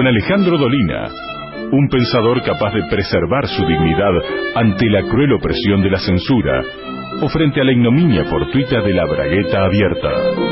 con Alejandro Dolina, un pensador capaz de preservar su dignidad ante la cruel opresión de la censura o frente a la ignominia fortuita de la bragueta abierta.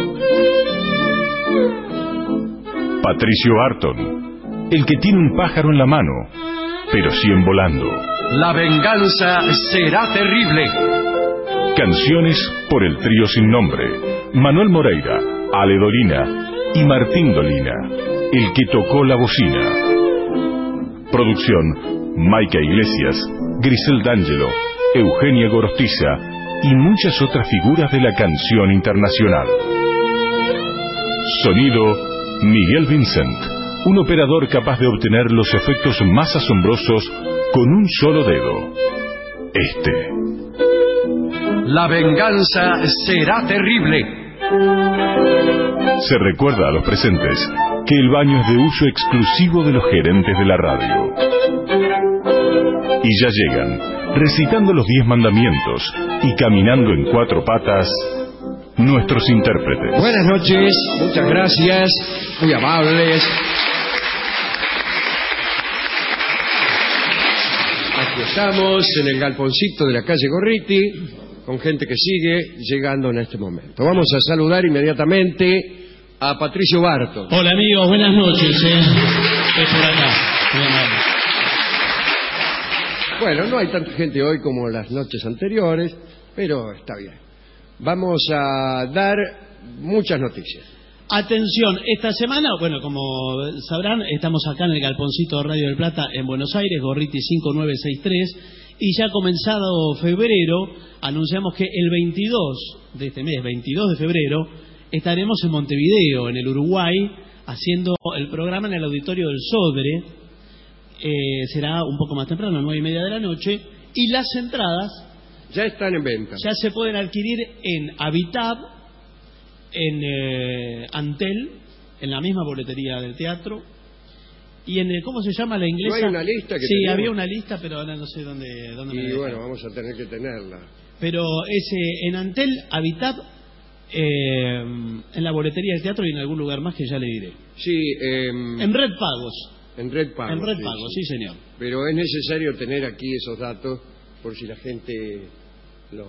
Patricio Barton, el que tiene un pájaro en la mano, pero 100 volando. La venganza será terrible. Canciones por el trío sin nombre, Manuel Moreira, Ale Dolina y Martín Dolina, el que tocó la bocina. Producción, Maica Iglesias, Grisel D'Angelo, Eugenia Gorostiza y muchas otras figuras de la canción internacional. Sonido, Miguel Vincent, un operador capaz de obtener los efectos más asombrosos con un solo dedo. La venganza será terrible. Se recuerda a los presentes que el baño es de uso exclusivo de los gerentes de la radio. Y ya llegan, recitando los 10 mandamientos y caminando en 4 patas, nuestros intérpretes. Buenas noches, muchas gracias, muy amables. Aquí estamos en el galponcito de la calle Gorriti, con gente que sigue llegando en este momento. Vamos a saludar inmediatamente a Patricio Barton. Hola amigos, buenas noches. Estoy por acá. Muy amable. Bueno, no hay tanta gente hoy como las noches anteriores, pero está bien. Vamos a dar muchas noticias. Atención, esta semana, bueno, como sabrán, estamos acá en el Galponcito de Radio del Plata en Buenos Aires, Gorriti 5963, y ya comenzado febrero, anunciamos que el 22 de este mes, 22 de febrero, estaremos en Montevideo, en el Uruguay, haciendo el programa en el auditorio del Sodre. Será un poco más temprano, 9:30 de la noche, y las entradas ya están en venta. Ya se pueden adquirir en Habitab, en Antel, en la misma boletería del teatro, y en el, ¿cómo se llama la inglesa? ¿No hay una lista que Sí, tenemos? había una lista, pero ahora no sé dónde me Y la bueno, vamos a tener que tenerla. Pero es en Antel, Habitab, en la boletería del teatro y en algún lugar más que ya le diré. Sí, En Red Pagos. En Red Pagos. En Red Pagos, sí señor. Pero es necesario tener aquí esos datos por si la gente los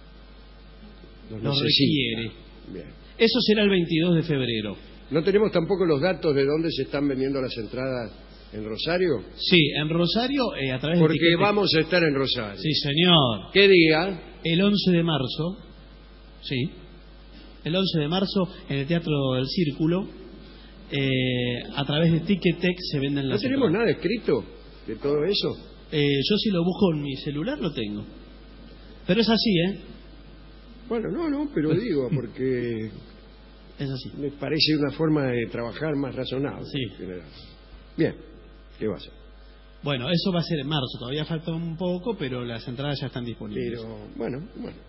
requiere. Bien. Eso será el 22 de febrero. ¿No tenemos tampoco los datos de dónde se están vendiendo las entradas en Rosario? Sí, en Rosario, a través de Porque Etiqueta. vamos a estar en Rosario. Sí, señor. ¿Qué día? El 11 de marzo. Sí. El 11 de marzo en el Teatro del Círculo. A través de Ticketek se venden las ¿No tenemos entradas. nada escrito de todo eso? Yo si lo busco en mi celular lo tengo. Pero es así, ¿eh? Bueno, no, pero digo, porque es así. me parece una forma de trabajar más razonable. Sí. En general. Bien, ¿qué va a ser? Bueno, eso va a ser en marzo, todavía falta un poco, pero las entradas ya están disponibles. Pero, bueno.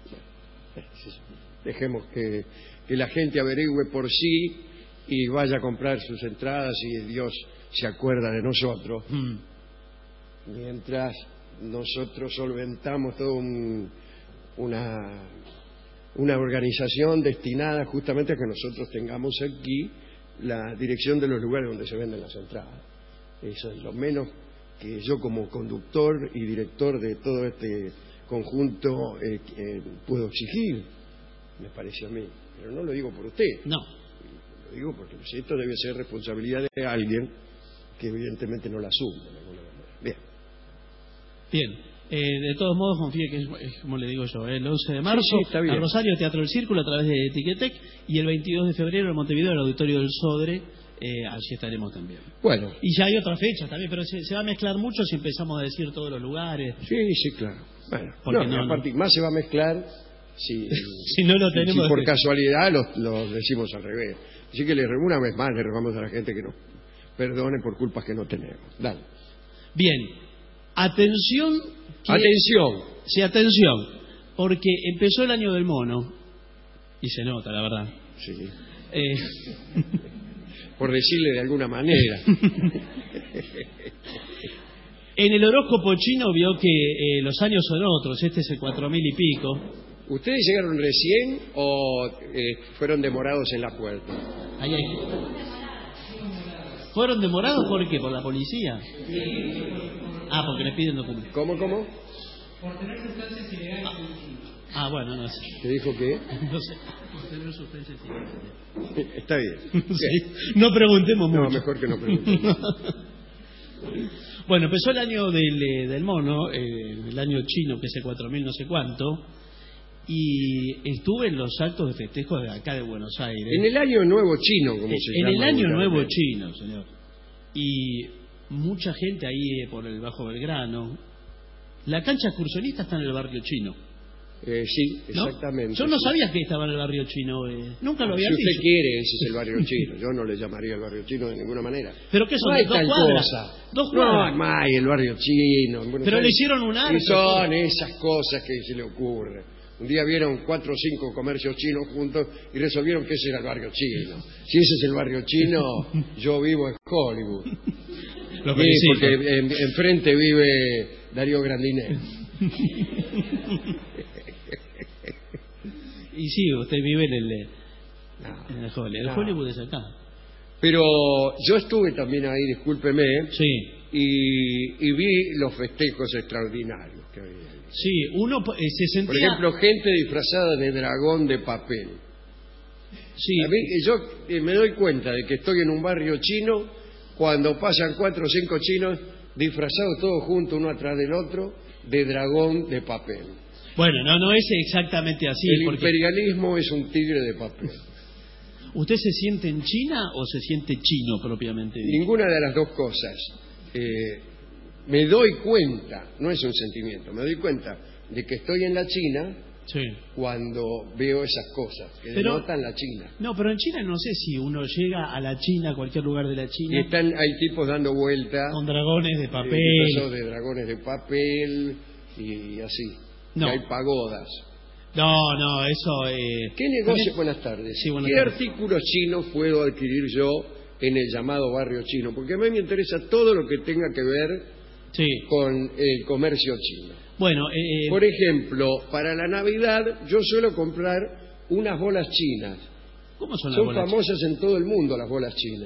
Dejemos que la gente averigüe por sí y vaya a comprar sus entradas y Dios se acuerda de nosotros. Mientras nosotros solventamos toda una organización destinada justamente a que nosotros tengamos aquí la dirección de los lugares donde se venden las entradas. Eso es lo menos que yo como conductor y director de todo este conjunto puedo exigir, me parece a mí. Pero no lo digo por usted. No. Lo digo porque esto debe ser responsabilidad de alguien que evidentemente no la asume de alguna manera. Bien. De todos modos, confíe que es como le digo yo, el 11 de marzo, sí, está bien. en Rosario, Teatro del Círculo, a través de Ticketek, y el 22 de febrero en Montevideo, el Auditorio del Sodre, allí estaremos también. Bueno. Y ya hay otras fechas también, pero se va a mezclar mucho si empezamos a decir todos los lugares. Sí, claro. Bueno, porque más se va a mezclar si no lo tenemos. Si por casualidad lo decimos al revés. Así que una vez más le rogamos a la gente que nos perdone por culpas que no tenemos. Dale. Bien. Atención. Atención. Sí, atención. Porque empezó el año del mono. Y se nota, la verdad. Sí. Por decirle de alguna manera. En el horóscopo chino vio que los años son otros. Este es el 4000 y pico. ¿Ustedes llegaron recién o fueron demorados en la puerta? Ahí hay. ¿Fueron demorados por qué? ¿Por la policía? Ah, porque les piden documentos. ¿Cómo? Por tener sustancias ilegales. Ah, bueno, no sé. ¿Te dijo qué? No sé. Por tener sustancias ilegales. Está bien. Sí. No preguntemos mucho. No, mejor que no preguntemos. Bueno, empezó el año del mono, el año chino, que es el 4000 no sé cuánto, y estuve en los actos de festejo de acá de Buenos Aires. En el año nuevo chino, como se llama. En el año nuevo chino, señor. Y mucha gente ahí por el Bajo Belgrano. La cancha excursionista está en el barrio chino. Sí, ¿No? exactamente. Yo no sí. sabía que estaba en el barrio chino. Nunca lo había Si visto. usted quiere, ese es el barrio chino. Yo no le llamaría el barrio chino de ninguna manera. ¿Pero qué son? No hay ¿Dos tal cuadras? cosa. ¿Dos cuadras? No hay el barrio chino. Pero le hicieron un arco. Y son esas cosas que se le ocurre. Un día vieron 4 o 5 comercios chinos juntos y resolvieron que ese era el barrio chino. Si ese es el barrio chino, yo vivo en Hollywood. Lo Sí, felicito. porque enfrente vive Darío Grandinet. Y sí, usted vive en el Hollywood. El no. Hollywood es acá. Pero yo estuve también ahí, discúlpeme, Sí. y vi los festejos extraordinarios que había ahí. Sí, uno se sentía... Por ejemplo, gente disfrazada de dragón de papel. sí, A mí, yo me doy cuenta de que estoy en un barrio chino cuando pasan 4 o 5 chinos disfrazados todos juntos, uno atrás del otro, de dragón de papel. bueno, no es exactamente así. El Porque imperialismo es un tigre de papel. ¿usted se siente en China o se siente chino propiamente dicho? Ninguna de las dos cosas. Me doy cuenta, no es un sentimiento, me doy cuenta de que estoy en la China Sí. cuando veo esas cosas, que Pero- denotan la China. No, pero en China no sé si uno llega a la China, a cualquier lugar de la Y China, hay tipos dando vueltas, con dragones de papel. disfrazados de dragones de papel y así. No. Y hay pagodas. No, eso... ¿Qué negocio? también- Buenas tardes. Sí, buenas ¿Qué tardes. artículos chinos puedo adquirir yo en el llamado barrio chino? Porque a mí me interesa todo lo que tenga que ver Sí. con el comercio chino. Bueno, Por ejemplo, para la Navidad yo suelo comprar unas bolas chinas. ¿cómo son las Son bolas? famosas en todo el mundo las bolas chinas.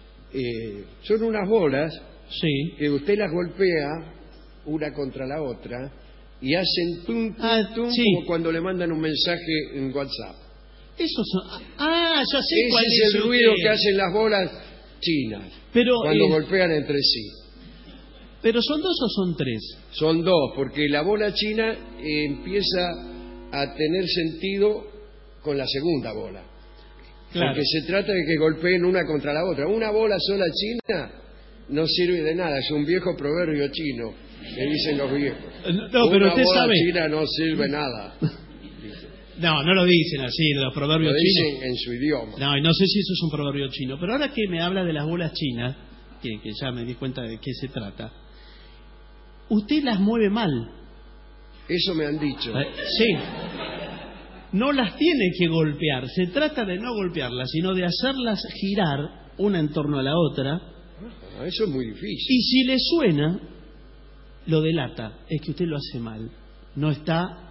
Son unas bolas Sí. que usted las golpea una contra la otra y hacen tum, tum, tum, sí. como cuando le mandan un mensaje en WhatsApp. Esos son... Ah, ya sé Ese cuál es el ruido usted. que hacen las bolas chinas Pero, cuando golpean entre sí. ¿pero son 2 o son 3? Son 2, porque la bola china empieza a tener sentido con la segunda bola. Claro. Porque se trata de que golpeen una contra la otra. Una bola sola china no sirve de nada, es un viejo proverbio chino, que dicen los viejos. No, pero una usted bola sabe... china no sirve nada. No lo dicen así, los proverbios Lo chinos. dicen en su idioma. No, y no sé si eso es un proverbio chino. Pero ahora que me habla de las bolas chinas, que ya me di cuenta de qué se trata, usted las mueve mal. Eso me han dicho. Sí. No las tiene que golpear. Se trata de no golpearlas, sino de hacerlas girar una en torno a la otra. Ah, eso es muy difícil. Y si le suena, lo delata. Es que usted lo hace mal. No está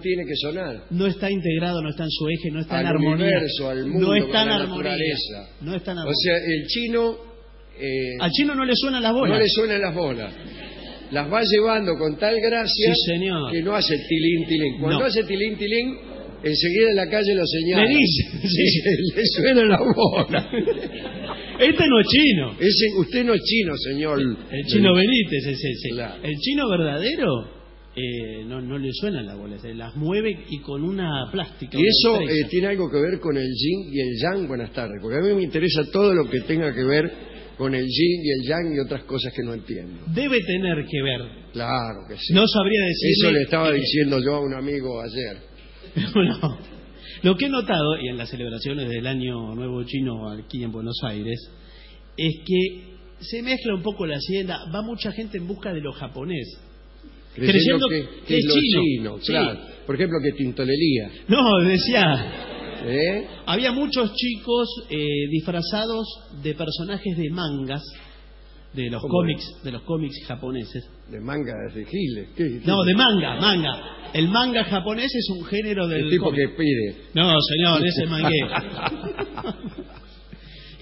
No está integrado, no está en su eje, no está en al armonía. universo, al mundo, no está a en la armonía. naturaleza. No está en O armonía. sea, el chino Al chino no le suenan las bolas. no le suenan las bolas. Las va llevando con tal gracia Sí, señor. que no hace tilín, tilín. Cuando No. hace tilín, tilín, enseguida en la calle lo señala. Le dice, sí. Le suenan las bolas. Este no es chino. Usted no es chino, señor. El chino Benítez es ese. Claro. El chino verdadero no le suenan las bolas, las mueve y con una plástica. Y una eso destreza. tiene algo que ver con el yin y el yang. Buenas tardes, porque a mí me interesa todo lo que tenga que ver con el yin y el yang y otras cosas que no entiendo. Debe tener que ver. Claro que sí. No sabría decirle... Eso le estaba diciendo yo a un amigo ayer. Bueno, lo que he notado, y en las celebraciones del Año Nuevo Chino aquí en Buenos Aires, es que se mezcla un poco la hacienda, va mucha gente en busca de lo japonés. Creyendo que que es es lo chino. chino, Sí. claro. Por ejemplo, que tintolería. No, decía... ¿Eh? Había muchos chicos disfrazados de personajes de mangas, de los ¿Cómo cómics japoneses. De manga de giles. ¿Qué? No, de manga. El manga japonés es un género del El tipo cómic. que pide. No, señor, ese es mangué.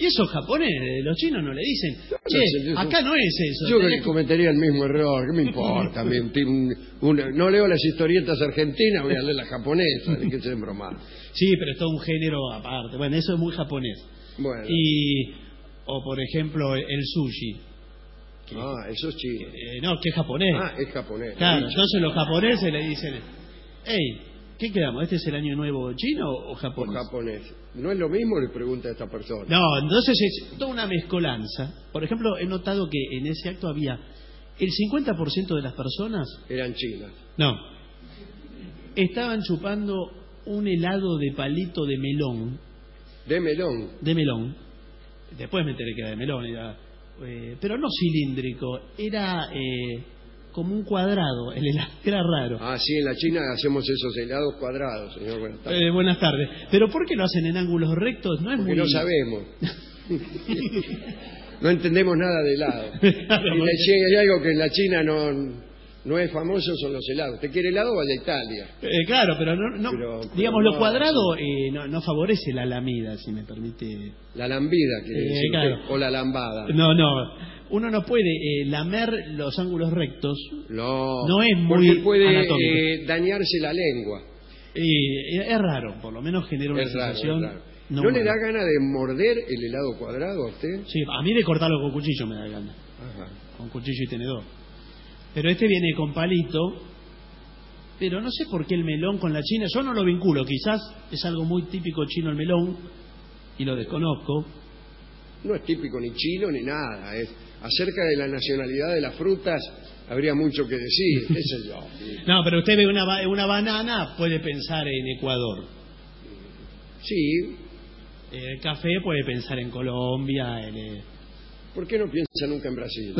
Y eso japonés, los chinos no le dicen, che, acá no es eso. Yo cometería el mismo error, ¿qué me importa? No leo las historietas argentinas, voy a leer las japonesas, ¿de qué se bromar? Sí, pero es todo un género aparte. Bueno, eso es muy japonés. Bueno. O por ejemplo, el sushi. Eso es chino. No, que es japonés. Es japonés. Claro, entonces los japoneses le dicen, hey, ¿qué quedamos? ¿Este es el año nuevo chino o japonés? O japonés. ¿No es lo mismo? Le pregunta a esta persona. No, entonces es toda una mezcolanza. Por ejemplo, he notado que en ese acto había el 50% de las personas... Eran chinas. No. Estaban chupando un helado de palito de melón. ¿De melón? De melón. Después me enteré que era de melón. Pero no cilíndrico. Era... como un cuadrado, el helado, era raro. Sí, en la China hacemos esos helados cuadrados, señor. Buenas tardes. Buenas tardes. ¿Pero por qué lo hacen en ángulos rectos? No es Porque muy... no sabemos. No entendemos nada de helado. Claro, y si hay algo que en la China no es famoso, son los helados. ¿Te quiere helado? Vaya a Italia. Claro, pero no pero digamos, lo cuadrado no favorece la lamida, si me permite. La lambida, quiere decir claro. usted, o la lambada. No. Uno no puede lamer los ángulos rectos. No es muy porque puede anatómico. dañarse la lengua. Es raro, por lo menos genera una sensación. Es raro. ¿No le da gana de morder el helado cuadrado a usted? Sí, a mí de cortarlo con cuchillo me da gana. Ajá. Con cuchillo y tenedor. Pero este viene con palito. Pero no sé por qué el melón con la China. Yo no lo vinculo. Quizás es algo muy típico chino el melón. Y lo desconozco. No es típico ni chino ni nada. Acerca de la nacionalidad de las frutas habría mucho que decir. ¿Qué sé yo? No, pero usted ve una banana, puede pensar en Ecuador. Sí. El café puede pensar en Colombia. ¿Por qué no piensa nunca en Brasil?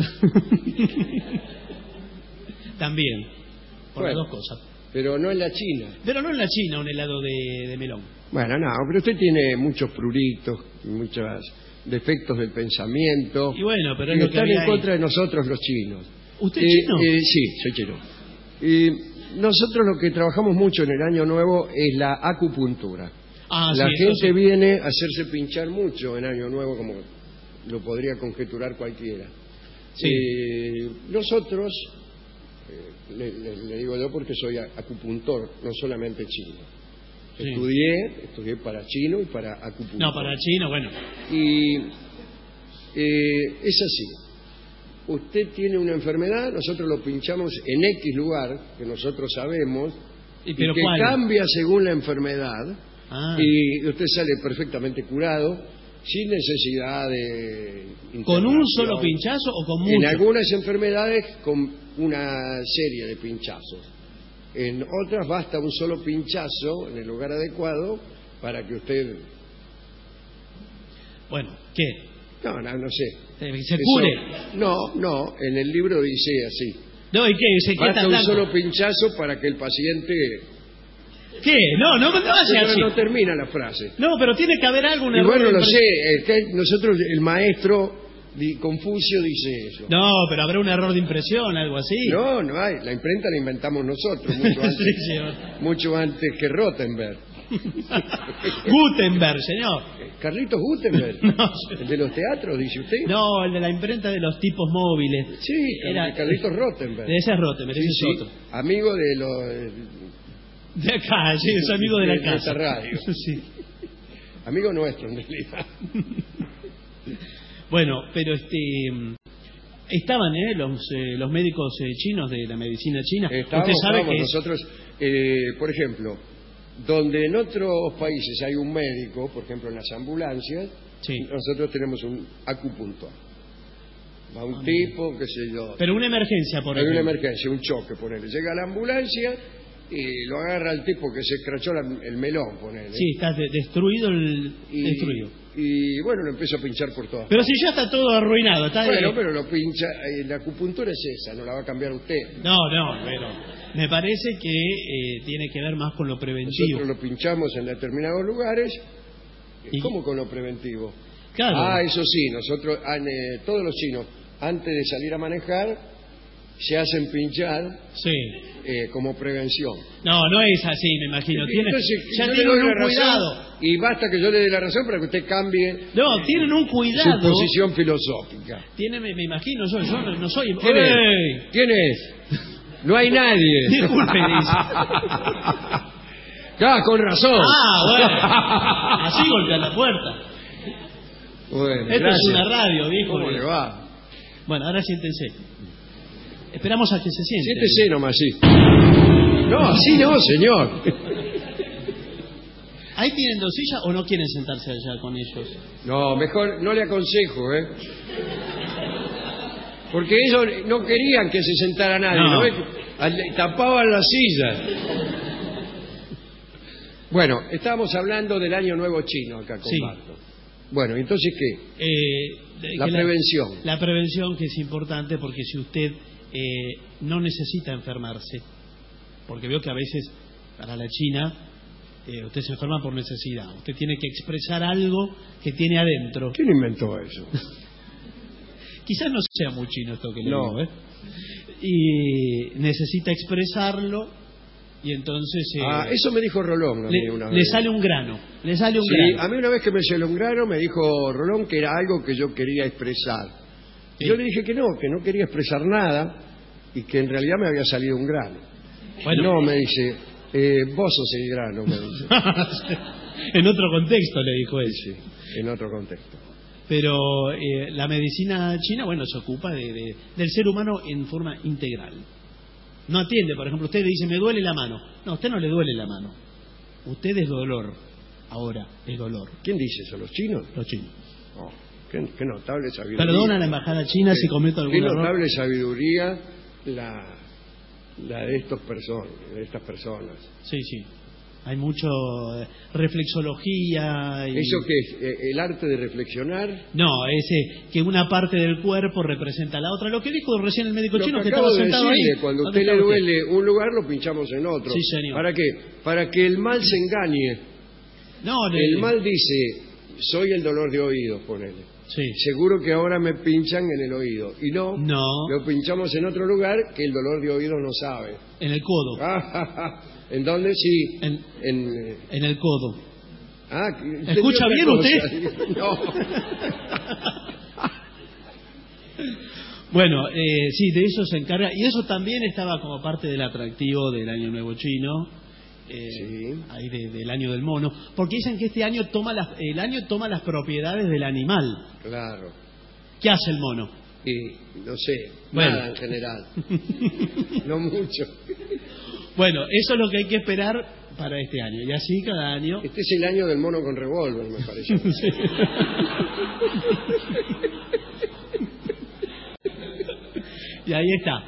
También, por las dos cosas. Pero no en la China. Pero no en la China un helado de melón. Bueno, no, pero usted tiene muchos pruritos, muchos defectos del pensamiento. Y bueno, pero es y lo que están en había contra de nosotros los chinos. ¿Usted es chino? Sí, soy chino. Nosotros lo que trabajamos mucho en el Año Nuevo es la acupuntura. La gente viene a hacerse pinchar mucho en Año Nuevo, como lo podría conjeturar cualquiera. Sí. Nosotros, le digo yo porque soy acupuntor, no solamente chino. Sí. Estudié para chino y para acupuntor. No, para chino, bueno. Y es así. Usted tiene una enfermedad, nosotros lo pinchamos en X lugar, que nosotros sabemos, y que ¿cuál? cambia según la enfermedad, Ah. y usted sale perfectamente curado, sin necesidad de... ¿Con un solo pinchazo o con muchos? En algunas enfermedades con una serie de pinchazos. En otras basta un solo pinchazo en el lugar adecuado para que usted... Bueno, ¿qué? No sé. ¿Se cure? No, en el libro dice así. No, ¿y qué? Basta un solo pinchazo para que el paciente... ¿Qué? No hace así. No termina la frase. No, pero tiene que haber algún error. Bueno, lo sé. Nosotros, el maestro Confucio dice eso. No, pero habrá un error de impresión, algo así. No hay. La imprenta la inventamos nosotros, mucho antes que Rothenberg. Gutenberg, señor. Carlitos Gutenberg. No, ¿El de los teatros, dice usted? No, el de la imprenta de los tipos móviles. Sí, Carlitos Rothenberg. De ese es Rothenberg, ese es otro. Amigo de los... De acá, sí, es amigo de la casa. De esta radio. Sí. Amigo nuestro, en realidad. Bueno, pero estaban los médicos chinos de la medicina china. Usted sabe que nosotros, por ejemplo, donde en otros países hay un médico, por ejemplo en las ambulancias, sí. Nosotros tenemos un acupuntor. Va un tipo, qué sé yo. Pero una emergencia, por ejemplo. Hay una emergencia, un choque, ponele. Llega a la ambulancia y lo agarra el tipo que se escrachó el melón, ponele. Sí, está destruido destruido. Y bueno, lo empieza a pinchar por todas Pero partes. Si ya está todo arruinado. Pero lo pincha. La acupuntura es esa, no la va a cambiar usted. No, pero me parece que tiene que ver más con lo preventivo. Nosotros lo pinchamos en determinados lugares. ¿Cómo con lo preventivo? Claro. Eso sí, nosotros, todos los chinos, antes de salir a manejar, se hacen pinchar Sí. como prevención. No, no es así, me imagino. Entonces, Ya yo le tienen doy la un razón cuidado. y basta que yo le dé la razón para que usted cambie No, tienen un su cuidado. posición filosófica. Me imagino, yo no soy... ¿Quién ¡Ey! es? ¿Quién es? No hay nadie. Disculpe, dice. Claro, con razón. Ah, bueno. Así golpea la puerta. Bueno, Esto gracias. es una radio, viejo. ¿Cómo le va? Bueno, ahora siéntense. Esperamos a que se sienten. Siéntese nomás, sí. No, así no, señor. ¿Ahí tienen 2 sillas o no quieren sentarse allá con ellos? No, mejor no le aconsejo, ¿eh? Porque ellos no querían que se sentara nadie, No. ¿no ves? Tapaban la silla. Bueno, estábamos hablando del Año Nuevo Chino acá con Sí. Barto. Bueno, entonces, ¿qué? La Que prevención. La prevención, que es importante, porque si usted no necesita enfermarse, porque veo que a veces para la China usted se enferma por necesidad, usted tiene que expresar algo que tiene adentro. ¿Quién inventó eso? Quizás no sea muy chino esto que le No. digo, y necesita expresarlo, y entonces Eso me dijo Rolón a mí una le vez. sale un grano, le sale un Sí, grano. a mí una vez que me salió un grano me dijo Rolón que era algo que yo quería expresar. Sí. Yo le dije que no quería expresar nada y que en realidad me había salido un grano. Bueno. No, me dice, vos sos el grano, me dice. En otro contexto le dijo eso. Sí, en otro contexto. Pero la medicina china, bueno, se ocupa del ser humano en forma integral. No atiende, por ejemplo, usted le dice, me duele la mano. No, a usted no le duele la mano. Usted es dolor. Ahora es dolor. ¿Quién dice eso? ¿Los chinos? Los chinos. Oh, qué notable sabiduría. Perdona a la embajada china si cometo algún Qué error. notable sabiduría la de estas personas. Sí, sí. Hay mucho reflexología. Y... ¿Eso qué es? ¿El arte de reflexionar? No, ese que una parte del cuerpo representa a la otra. Lo que dijo recién el médico Lo chino que que acabo estaba de sentado decirle, ahí. cuando a ¿Dónde usted le está duele un lugar, lo pinchamos en otro. Sí, señor. ¿Para qué? Para que el mal se engañe. No, El mal dice, soy el dolor de oídos, ponele. Sí. Seguro que ahora me pinchan en el oído. Y no, No. lo pinchamos en otro lugar que el dolor de oídos no sabe. En el codo. ¿En dónde? Sí. En el codo. ¿Entendió ¿Escucha otra bien cosa? usted? No. Bueno, sí, de eso se encarga. Y eso también estaba como parte del atractivo del Año Nuevo Chino. Sí. Ahí del año del mono. Porque dicen que este año el año toma las propiedades del animal. Claro. ¿Qué hace el mono? Y no sé, Bueno. nada en general. No mucho. Bueno, eso es lo que hay que esperar para este año. Y así cada año. Este es el año del mono con revólver, me parece. Sí. Y ahí está.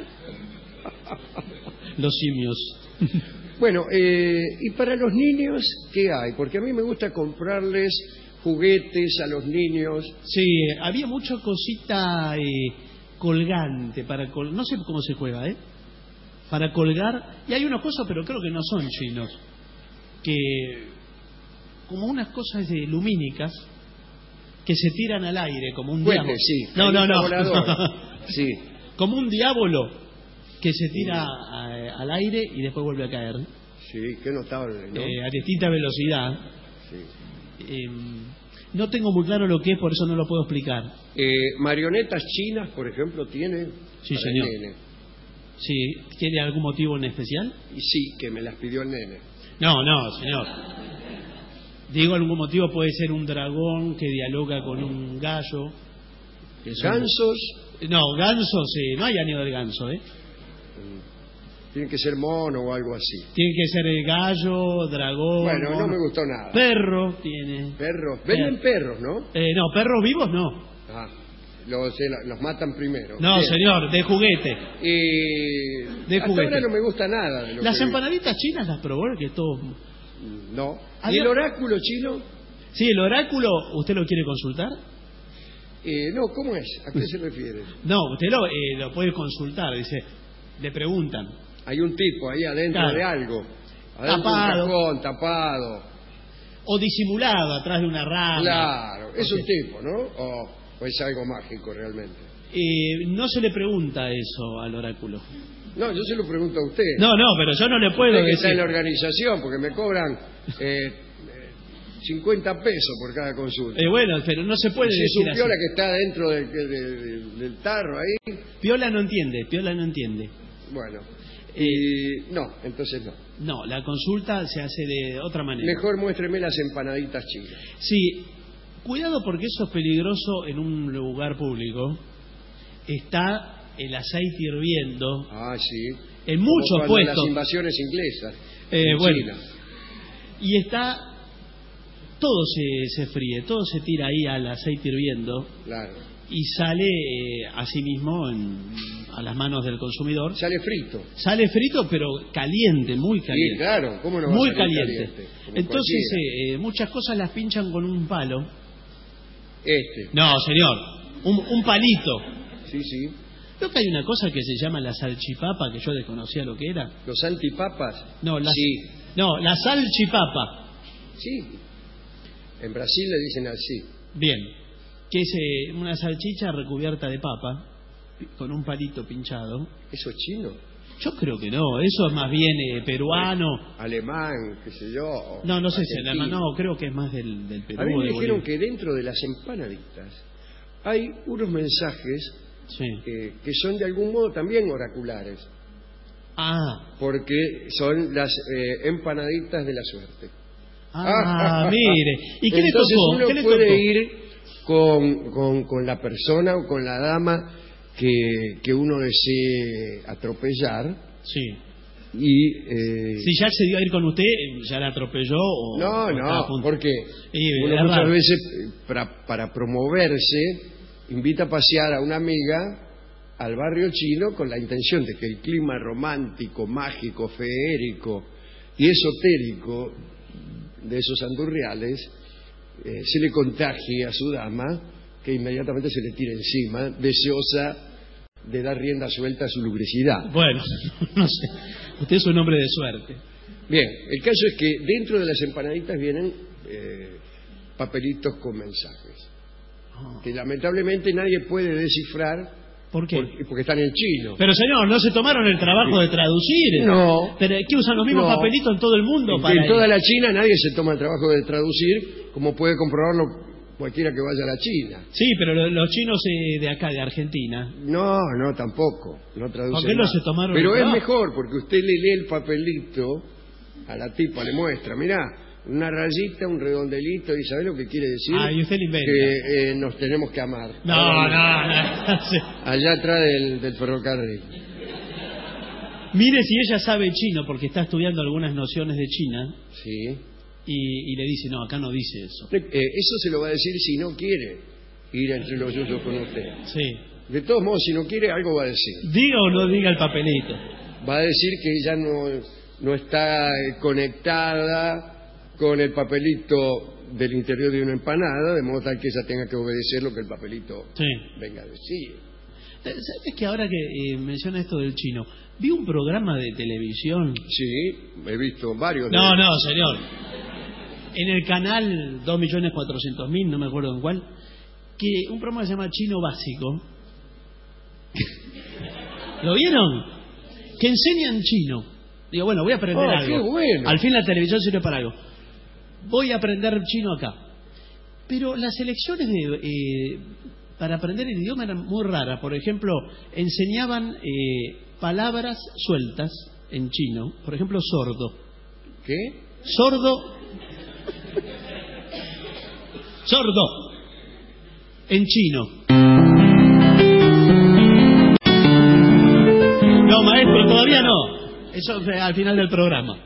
Los simios. Bueno, y para los niños, ¿qué hay? Porque a mí me gusta comprarles juguetes a los niños. Sí, había mucha cosita colgante para no sé cómo se juega, para colgar. Y hay unas cosas, pero creo que no son chinos, que como unas cosas lumínicas que se tiran al aire como un diablo. Sí. No. Volador. Sí. Como un diablo que se tira al aire y después vuelve a caer. Sí, qué notable, ¿no? A distinta velocidad. Sí. No tengo muy claro lo que es, por eso no lo puedo explicar. Marionetas chinas, por ejemplo, tiene. Sí, para señor. el nene. Sí, ¿tiene algún motivo en especial? Y sí, que me las pidió el nene. No, señor. Digo, algún motivo puede ser un dragón que dialoga con un gallo. Gansos, No, gansos, no hay año del ganso, tiene que ser mono o algo así. Tiene que ser el gallo, dragón. Bueno, no mono. me gustó nada. Perro tiene. Perros. Venden perros, ¿no? No, perros vivos no. Los matan primero. No, Bien. señor, de juguete. De hasta juguete. ahora no me gusta nada de lo Las que vi. empanaditas chinas las probó, que todo. No. ¿Y Había- el oráculo chino? Sí, el oráculo, ¿usted lo quiere consultar? No, ¿cómo es? ¿A qué se refiere? No, usted lo puede consultar, dice, le preguntan. Hay un tipo ahí adentro Claro. de algo. Adentro Tapado. de un cajón, tapado. O disimulado atrás de una rama. Claro, es Ok. un tipo, ¿no? ¿O es algo mágico realmente? No se le pregunta eso al oráculo. No, yo se lo pregunto a usted. No, pero yo no le puedo Usted que decir. está en la organización, porque me cobran 50 pesos por cada consulta. Bueno, pero no se puede Si es decir un así. piola que está dentro del tarro ahí, Piola no entiende. bueno. Y no, entonces no. No, la consulta se hace de otra manera. Mejor muéstreme las empanaditas chinas. Sí, cuidado porque eso es peligroso en un lugar público. Está el aceite hirviendo Ah, sí. en muchos Como cuando puestos. las invasiones inglesas en Bueno, China. y está todo se fríe, todo se tira ahí al aceite hirviendo Claro. y sale así mismo a las manos del consumidor. Sale frito. Sale frito, pero caliente, muy Sí, caliente. claro. ¿Cómo no va a Muy salir caliente. Como Entonces, cualquiera? muchas cosas las pinchan con un palo. Este. No, señor, un palito. Sí, sí. Creo que hay una cosa que se llama la salchipapa, que yo desconocía lo que era. Los antipapas. No, Sí. No, la salchipapa. Sí. En Brasil le dicen así. Bien. Que es una salchicha recubierta de papa, con un palito pinchado. ¿Eso es chino? Yo creo que no, eso es más bien peruano. Alemán, qué sé yo. No sé si argentino. no, creo que es más del Perú. A mí me de dijeron Bolivia. que dentro de las empanaditas hay unos mensajes Sí. que son de algún modo también oraculares, Ah, porque son las empanaditas de la suerte. mire. ¿Y qué le Entonces tocó? uno ¿Qué le puede tocó? ir con la persona o con la dama que uno desee atropellar Sí. y... Si ya se dio a ir con usted, ya la atropelló o... No, o está a punto. porque Sí, uno es muchas raro. veces para promoverse invita a pasear a una amiga al barrio chino con la intención de que el clima romántico, mágico, feérico y esotérico de esos andurriales se le contagie a su dama, que inmediatamente se le tira encima, deseosa de dar rienda suelta a su lubricidad. Bueno, no sé. Usted es un hombre de suerte. Bien, el caso es que dentro de las empanaditas vienen papelitos con mensajes, que lamentablemente nadie puede descifrar ¿Por qué? porque están en chino. Pero señor, ¿no se tomaron el trabajo de traducir? No. ¿Pero qué usan los mismos No. papelitos en todo el mundo? En toda la China nadie se toma el trabajo de traducir, como puede comprobarlo cualquiera que vaya a la China. Sí, pero los chinos de acá, de Argentina. No, tampoco, no traducen ¿Por qué no nada. se tomaron Pero el es trabajo? mejor, porque usted le lee el papelito a la tipa, le muestra, mirá, una rayita, un redondelito, y ¿sabés lo que quiere decir? Ah, y usted le inventa. Que nos tenemos que amar. No. Sí. Allá atrás del ferrocarril. Mire si ella sabe chino, porque está estudiando algunas nociones de China, Sí. y le dice, no, acá no dice eso. Eso se lo va a decir si no quiere ir entre los yuyos con usted. Sí. De todos modos, si no quiere, algo va a decir. Diga o no diga el papelito. Va a decir que ella no está conectada con el papelito del interior de una empanada, de modo tal que ella tenga que obedecer lo que el papelito Sí. venga a decir. ¿Sabes que ahora que menciona esto del chino, vi un programa de televisión? Sí, he visto varios. de No, ellos. no, señor. En el canal 2.400.000, no me acuerdo en cuál, que un programa que se llama Chino Básico. ¿Lo vieron? Que enseñan chino. Digo, bueno, voy a aprender algo. Qué bueno. Al fin la televisión sirve para algo. Voy a aprender chino acá. Pero las elecciones para aprender el idioma eran muy raras. Por ejemplo, enseñaban palabras sueltas en chino. Por ejemplo, sordo. ¿Qué? Sordo. Sordo. En chino. No, maestro, todavía no. Eso al final del programa.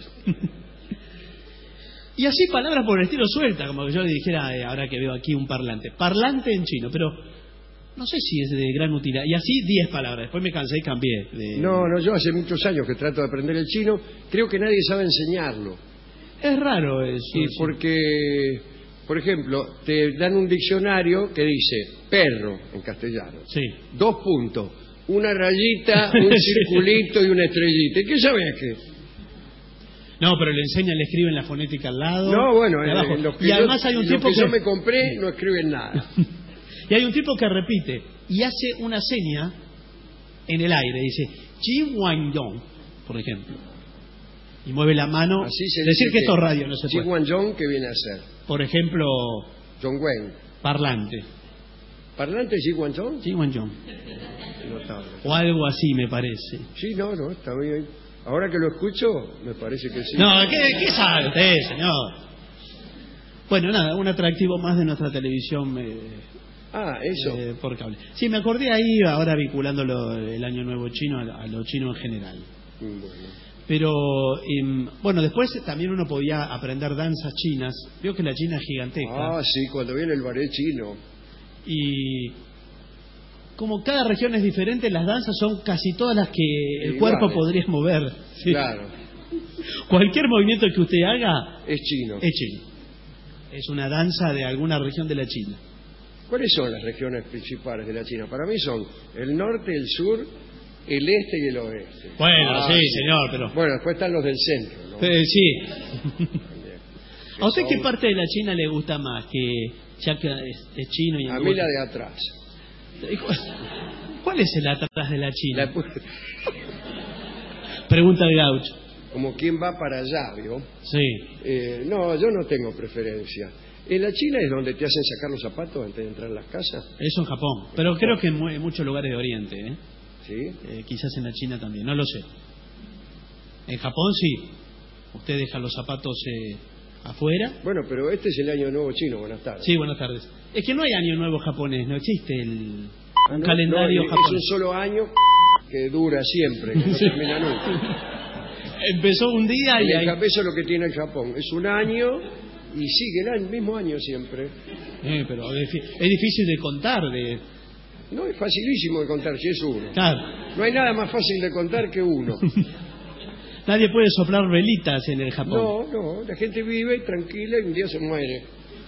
Y así palabras por el estilo suelta, como que yo le dijera, ahora que veo aquí un parlante. Parlante en chino, pero no sé si es de gran utilidad. Y así 10 palabras. Después me cansé y cambié. No, yo hace muchos años que trato de aprender el chino. Creo que nadie sabe enseñarlo. Es raro eso. Sí, porque, por ejemplo, te dan un diccionario que dice perro en castellano. Sí. 2 puntos. Una rayita, un circulito y una estrellita. ¿Y qué sabes qué? No, pero le enseñan, le escriben la fonética al lado. No, bueno, de abajo. en los que Y además hay un los tipo que que... yo me compré no escriben nada. Y hay un tipo que repite y hace una seña en el aire, dice Ji Wan Yong, por ejemplo, y mueve la mano. Así se decir dice que esto es radio, no se Ji puede. Wan Yong, ¿qué viene a ser? Por ejemplo, Jong-wen. parlante. ¿Parlante Ji Wan Yong? Ji Wan Yong. Notable. O algo así, me parece. Sí, no, está bien. Ahora que lo escucho, me parece que sí. No, ¿qué sabe usted, señor? Bueno, nada, un atractivo más de nuestra televisión Eso. por cable. Sí, me acordé ahí, ahora vinculándolo el Año Nuevo chino a lo chino en general. Bueno. Pero, bueno, después también uno podía aprender danzas chinas. Veo que la China es gigantesca. Sí, cuando viene el ballet chino. Y como cada región es diferente, las danzas son casi todas las que el cuerpo podría mover. ¿Sí? Claro. Cualquier movimiento que usted haga es chino. Es chino. Es una danza de alguna región de la China. ¿Cuáles son las regiones principales de la China? Para mí son el norte, el sur, el este y el oeste. Bueno, sí, señor, pero... Bueno, después están los del centro, ¿no? Sí. ¿A usted qué parte de la China le gusta más? Que ya que es chino y... A mí la de atrás. ¿Cuál es el atrás de la China? Pregunta el gaucho. Como quien va para allá, ¿vio? Sí. No, yo no tengo preferencia. ¿En la China es donde te hacen sacar los zapatos antes de entrar a las casas? Eso en Japón. Pero creo que en muchos lugares de Oriente, ¿eh? ¿Sí? Quizás en la China también, no lo sé. En Japón sí. Usted deja los zapatos afuera. Bueno, pero este es el Año Nuevo chino. Buenas tardes. Sí, buenas tardes. Es que no hay Año Nuevo japonés, no existe un ¿no? calendario japonés. Es un solo año que dura siempre, que no termina nunca. Empezó un día y... Eso es lo que tiene el Japón. Es un año y sigue el mismo año siempre. Pero es difícil de contar. No, es facilísimo de contar si es uno. Claro. No hay nada más fácil de contar que uno. Nadie puede soplar velitas en el Japón. No, la gente vive tranquila y un día se muere.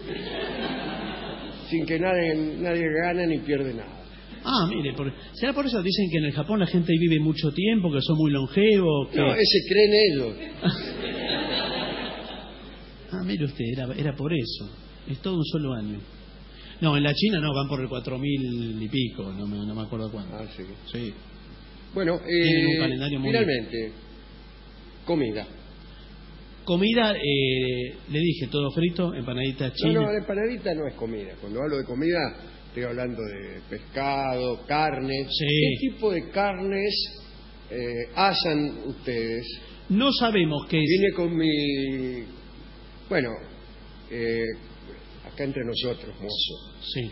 Sin que nadie gane ni pierde nada. Mire, ¿será por eso dicen que en el Japón la gente vive mucho tiempo, que son muy longevos? No, ese creen ellos. Mire usted, era por eso. Es todo un solo año. No, en la China no, van por el 4000 y pico, no me acuerdo cuándo. Sí. Sí. Bueno, tienen un calendario muy finalmente, comida. Comida, le dije, todo frito, empanaditas chinas. No, la empanadita no es comida. Cuando hablo de comida, estoy hablando de pescado, carne. Sí. ¿Qué tipo de carnes asan ustedes? No sabemos qué es. Vine con mi... Bueno, acá entre nosotros, mozo. Sí.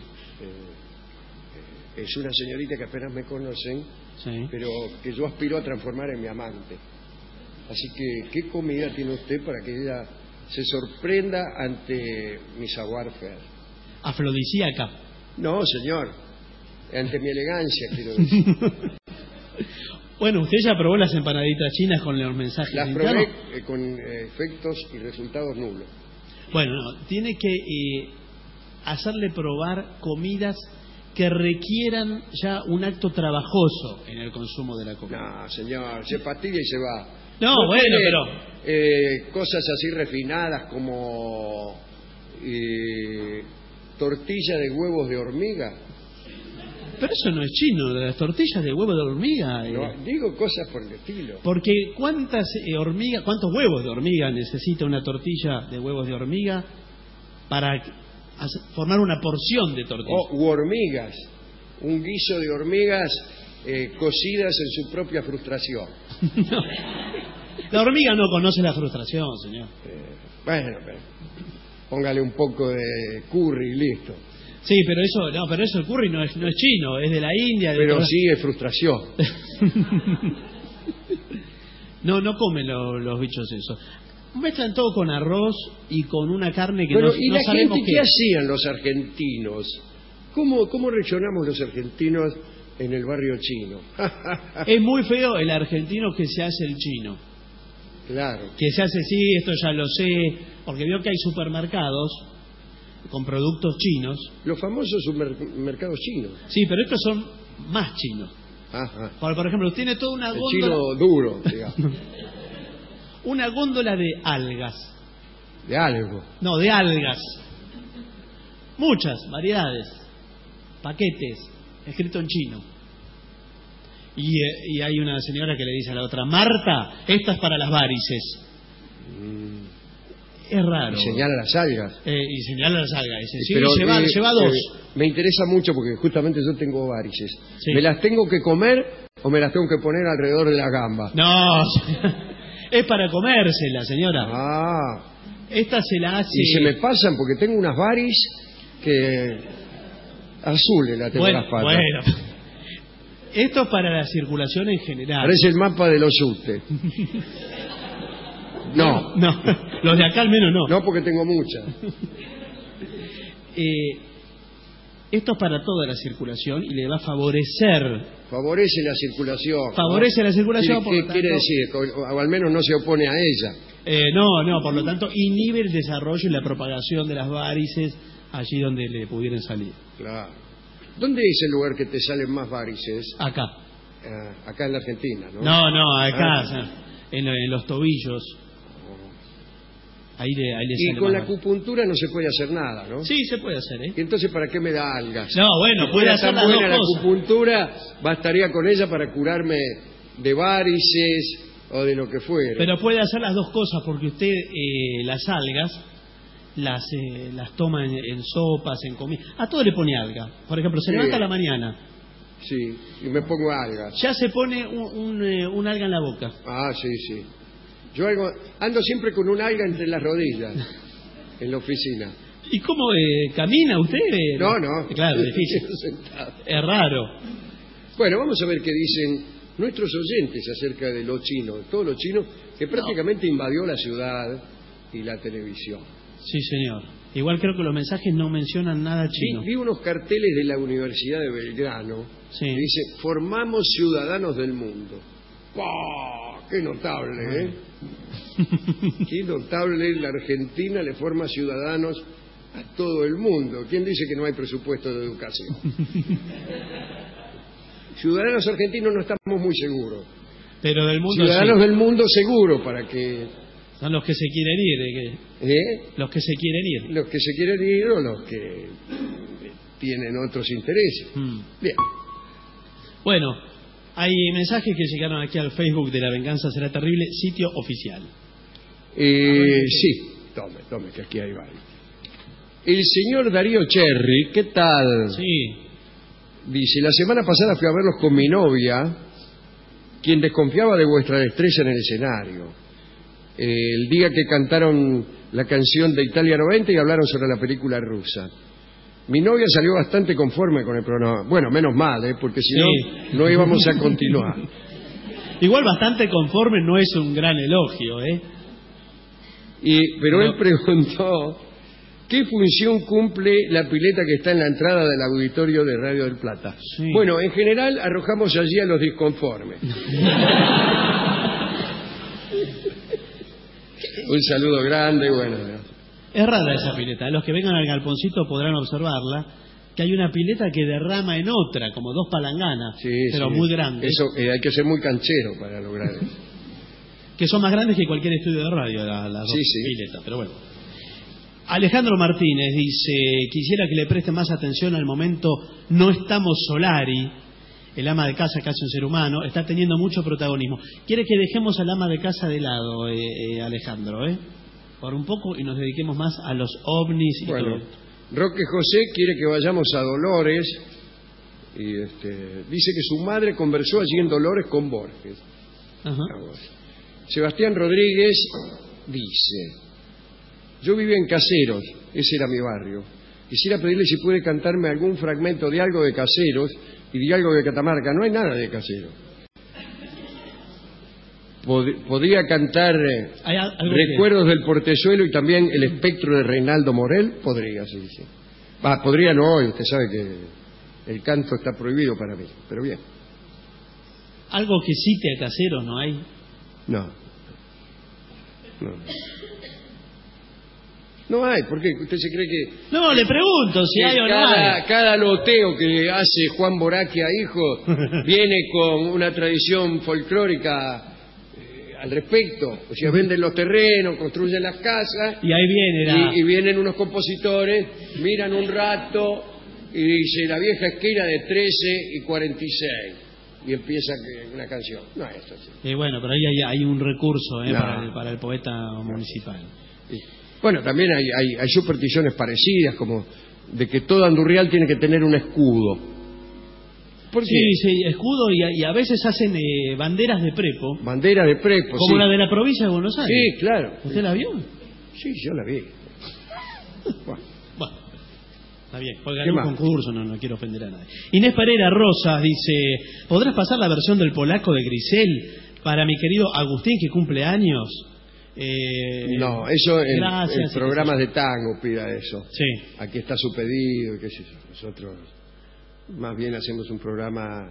Es una señorita que apenas me conocen, Sí. pero que yo aspiro a transformar en mi amante. Así que, ¿qué comida tiene usted para que ella se sorprenda ante mi savoir-faire? Afrodisíaca. No, señor, ante mi elegancia, quiero decir. Bueno, usted ya probó las empanaditas chinas con los mensajes Las internos. probé con efectos y resultados nulos. Bueno, no, tiene que hacerle probar comidas que requieran ya un acto trabajoso en el consumo de la comida. No, señor, se fastidia y se va. No, bueno, tiene, pero... cosas así refinadas como tortilla de huevos de hormiga. Pero eso no es chino, las tortillas de huevo de hormiga. No, digo cosas por el estilo. Porque ¿cuántos huevos de hormiga necesita una tortilla de huevos de hormiga para formar una porción de tortilla? U hormigas. Un guiso de hormigas cocidas en su propia frustración. No. La hormiga no conoce la frustración, señor. Bueno, pero póngale un poco de curry y listo. Sí, pero eso el curry no es chino, es de la India. Pero sí es frustración. No comen los bichos eso. Mezclan todo con arroz y con una carne que bueno, no ¿y la sabemos gente qué hacían los argentinos? ¿Cómo reaccionamos los argentinos en el barrio chino? Es muy feo el argentino que se hace el chino. Claro. Que se hace, sí, esto ya lo sé, porque veo que hay supermercados con productos chinos. Los famosos supermercados chinos. Sí, pero estos son más chinos. Ajá. Por ejemplo, tiene toda una El góndola... chino duro, digamos. Una góndola de algas. De algo. No, de algas. Muchas variedades. paquetes, escrito en chino. Y hay una señora que le dice a la otra, Marta, esta es para las varices. Es raro. Y señala las algas. Y señala las algas. Dice, sí, Pero, lleva dos. Me interesa mucho porque justamente yo tengo varices. Sí. ¿Me las tengo que comer o me las tengo que poner alrededor de la gamba? No, es para comérsela, señora. Ah. Esta se la hace... Y se me pasan porque tengo unas varices que... azules la tengo en las patas. Bueno. Esto es para la circulación en general. Parece el mapa de los subtes. No. No, los de acá al menos no. No, porque tengo muchas. Esto es para toda la circulación y le va a favorecer. Favorece la circulación. Favorece la circulación. ¿Qué quiere decir? O al menos no se opone a ella. No, por lo tanto inhibe el desarrollo y la propagación de las varices allí donde le pudieran salir. Claro. ¿Dónde es el lugar que te salen más varices? Acá. Acá en la Argentina, ¿no? No, acá, en los tobillos. Ahí le Y sale con más la acupuntura no se puede hacer nada, ¿no? Sí, se puede hacer, ¿eh? ¿Y entonces para qué me da algas? No, bueno, Si puede fuera hacer tan las dos buena la cosas. acupuntura, bastaría con ella para curarme de varices o de lo que fuera. Pero puede hacer las dos cosas porque usted las algas las toma en sopas, en comida. A todo le pone alga. Por ejemplo, se Sí. levanta a la mañana. Sí, y me pongo algas. Ya se pone un alga en la boca. Ah, sí. Yo ando siempre con un alga entre las rodillas en la oficina. ¿Y cómo camina usted? No. Claro, difícil. Sentado. Es raro. Bueno, vamos a ver qué dicen nuestros oyentes acerca de lo chino, todo lo chino que prácticamente invadió la ciudad y la televisión. Sí, señor. Igual creo que los mensajes no mencionan nada chino. Vi unos carteles de la Universidad de Belgrano Sí. que dice, formamos ciudadanos del mundo. ¡Wow! ¡Qué notable, eh! ¡Qué notable! La Argentina le forma ciudadanos a todo el mundo. ¿Quién dice que no hay presupuesto de educación? Ciudadanos argentinos no estamos muy seguros. Pero del mundo Ciudadanos sí. del mundo seguro para que... Son los que se quieren ir. Los que se quieren ir. Los que se quieren ir o los que tienen otros intereses. Bien. Bueno, hay mensajes que llegaron aquí al Facebook de La Venganza Será Terrible, sitio oficial. Sí, tome, que aquí hay varios. El señor Darío Cherry, ¿qué tal? Sí. Dice, la semana pasada fui a verlos con mi novia, quien desconfiaba de vuestra destreza en el escenario. El día que cantaron la canción de Italia 90 y hablaron sobre la película rusa. Mi novia salió bastante conforme con el programa. Bueno, menos mal, porque si no, no íbamos a continuar. Igual bastante conforme no es un gran elogio, ¿eh? Pero él preguntó, ¿qué función cumple la pileta que está en la entrada del auditorio de Radio del Plata? Sí. Bueno, en general arrojamos allí a los disconformes. Un saludo grande, bueno. Es rara esa pileta. Los que vengan al galponcito podrán observarla, que hay una pileta que derrama en otra, como dos palanganas, pero muy grandes. Eso hay que ser muy canchero para lograr eso. Que son más grandes que cualquier estudio de radio, las dos piletas, pero bueno. Alejandro Martínez dice, quisiera que le preste más atención al momento No estamos Solari, el ama de casa, casi un ser humano, está teniendo mucho protagonismo. Quiere que dejemos al ama de casa de lado, Alejandro, por un poco y nos dediquemos más a los ovnis y todo. Roque José quiere que vayamos a Dolores y dice que su madre conversó allí en Dolores con Borges. Ajá. Sebastián Rodríguez dice, yo vivía en Caseros, ese era mi barrio. Quisiera pedirle si puede cantarme algún fragmento de algo de Caseros y de algo de Catamarca. No hay nada de Caseros. Podría cantar Recuerdos del Portezuelo y también El espectro de Reinaldo Morel. Podría, sí. Podría no hoy, usted sabe que el canto está prohibido para mí, pero bien. ¿Algo que cite a Caseros no hay? No hay, ¿por qué? ¿Usted se cree que...? No, le pregunto si hay o no hay. Cada loteo que hace Juan Boraquia, hijo, viene con una tradición folclórica al respecto. O sea, venden los terrenos, construyen las casas... Y ahí viene y vienen unos compositores, miran un rato y dice la vieja esquina de 13 y 46 y empieza una canción. No es eso así. Bueno, pero ahí hay un recurso No. para el poeta municipal. Bueno, también hay supersticiones parecidas, como de que todo andurrial tiene que tener un escudo. ¿Por qué? Sí, escudo y a veces hacen banderas de prepo, Bandera de prepo, como sí. la de la provincia de Buenos Aires. Sí, claro. ¿Usted la vio? Sí, yo la vi. Bueno, Bueno, está bien, porque ¿Qué ganó un más? concurso, no quiero ofender a nadie. Inés Pereira Rosas dice, ¿podrás pasar la versión del polaco de Grisel para mi querido Agustín que cumple años? no, eso en gracias, programas de tango pida eso. Sí. Aquí está su pedido y qué sé yo. Nosotros más bien hacemos un programa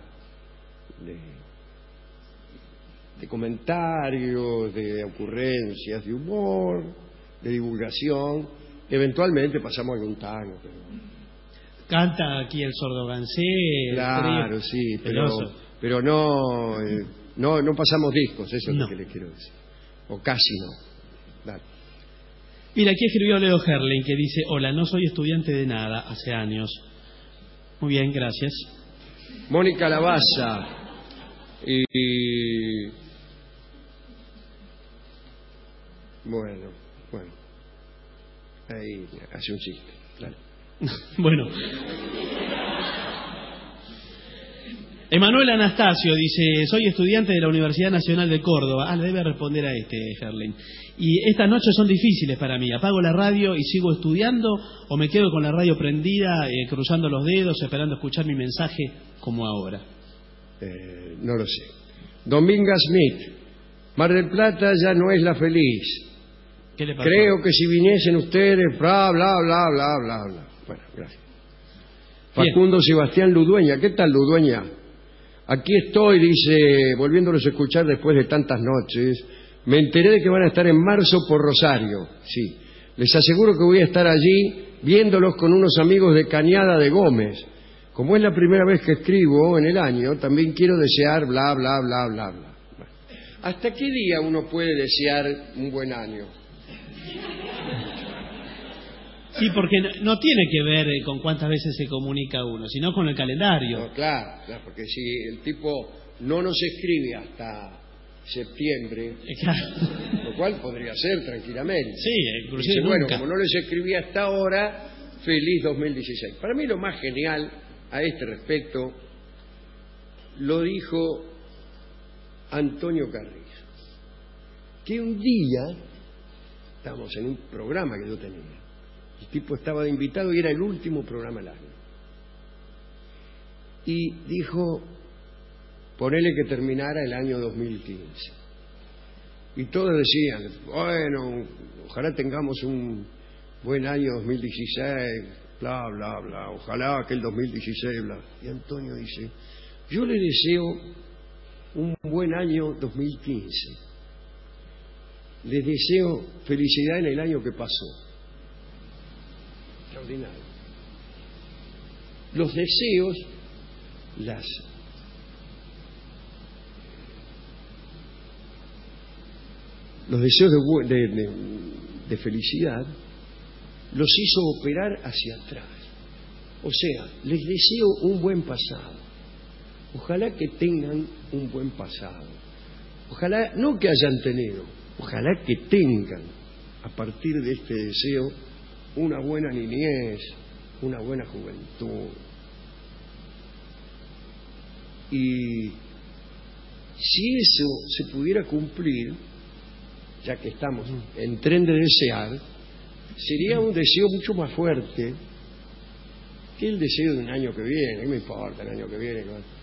de comentarios, de ocurrencias, de humor, de divulgación. Eventualmente pasamos algún tango, pero... Canta aquí el sordo Gansé. Claro, sí, Peloso. pero no pasamos discos, eso es No. lo que le quiero decir. O casi no. Dale. Mira, aquí escribió Leo Herling que dice, hola, no soy estudiante de nada, hace años. Muy bien, gracias. Mónica Lavasa y... Bueno. Ahí hace un chiste. Dale. Bueno. Emanuel Anastasio dice, soy estudiante de la Universidad Nacional de Córdoba. Le debe responder a Herling. Y estas noches son difíciles para mí. Apago la radio y sigo estudiando o me quedo con la radio prendida, cruzando los dedos, esperando escuchar mi mensaje como ahora. No lo sé. Dominga Smith. Mar del Plata ya no es la feliz. ¿Qué le pasó? Creo que si viniesen ustedes, bla, bla, bla, bla, bla, bla. Bueno, gracias. Bien. Facundo Sebastián Ludueña. ¿Qué tal, Ludueña? Aquí estoy, dice, volviéndolos a escuchar después de tantas noches. Me enteré de que van a estar en marzo por Rosario. Sí. Les aseguro que voy a estar allí viéndolos con unos amigos de Cañada de Gómez. Como es la primera vez que escribo en el año, también quiero desear bla, bla, bla, bla, bla. Bueno. ¿Hasta qué día uno puede desear un buen año? Sí, porque no tiene que ver con cuántas veces se comunica uno, sino con el calendario. No, claro, porque si el tipo no nos escribe hasta septiembre, Claro. lo cual podría ser tranquilamente. Sí, inclusive Dice, bueno, nunca. como no les escribí hasta ahora, feliz 2016. Para mí lo más genial a este respecto lo dijo Antonio Carrizo, que un día, estábamos en un programa que yo tenía, el tipo estaba de invitado y era el último programa del año, y dijo, ponele que terminara el año 2015. Y todos decían, bueno, ojalá tengamos un buen año 2016, bla, bla, bla, ojalá que el 2016, bla. Y Antonio dice, yo le deseo un buen año 2015. Les deseo felicidad en el año que pasó. Extraordinario. Los deseos, los deseos de felicidad los hizo operar hacia atrás. O sea, les deseo un buen pasado. Ojalá que tengan un buen pasado. Ojalá, no que hayan tenido, ojalá que tengan, a partir de este deseo, una buena niñez, una buena juventud. Y si eso se pudiera cumplir, ya que estamos en tren de desear, sería un deseo mucho más fuerte que el deseo de un año que viene. ¿Qué me importa el año que viene?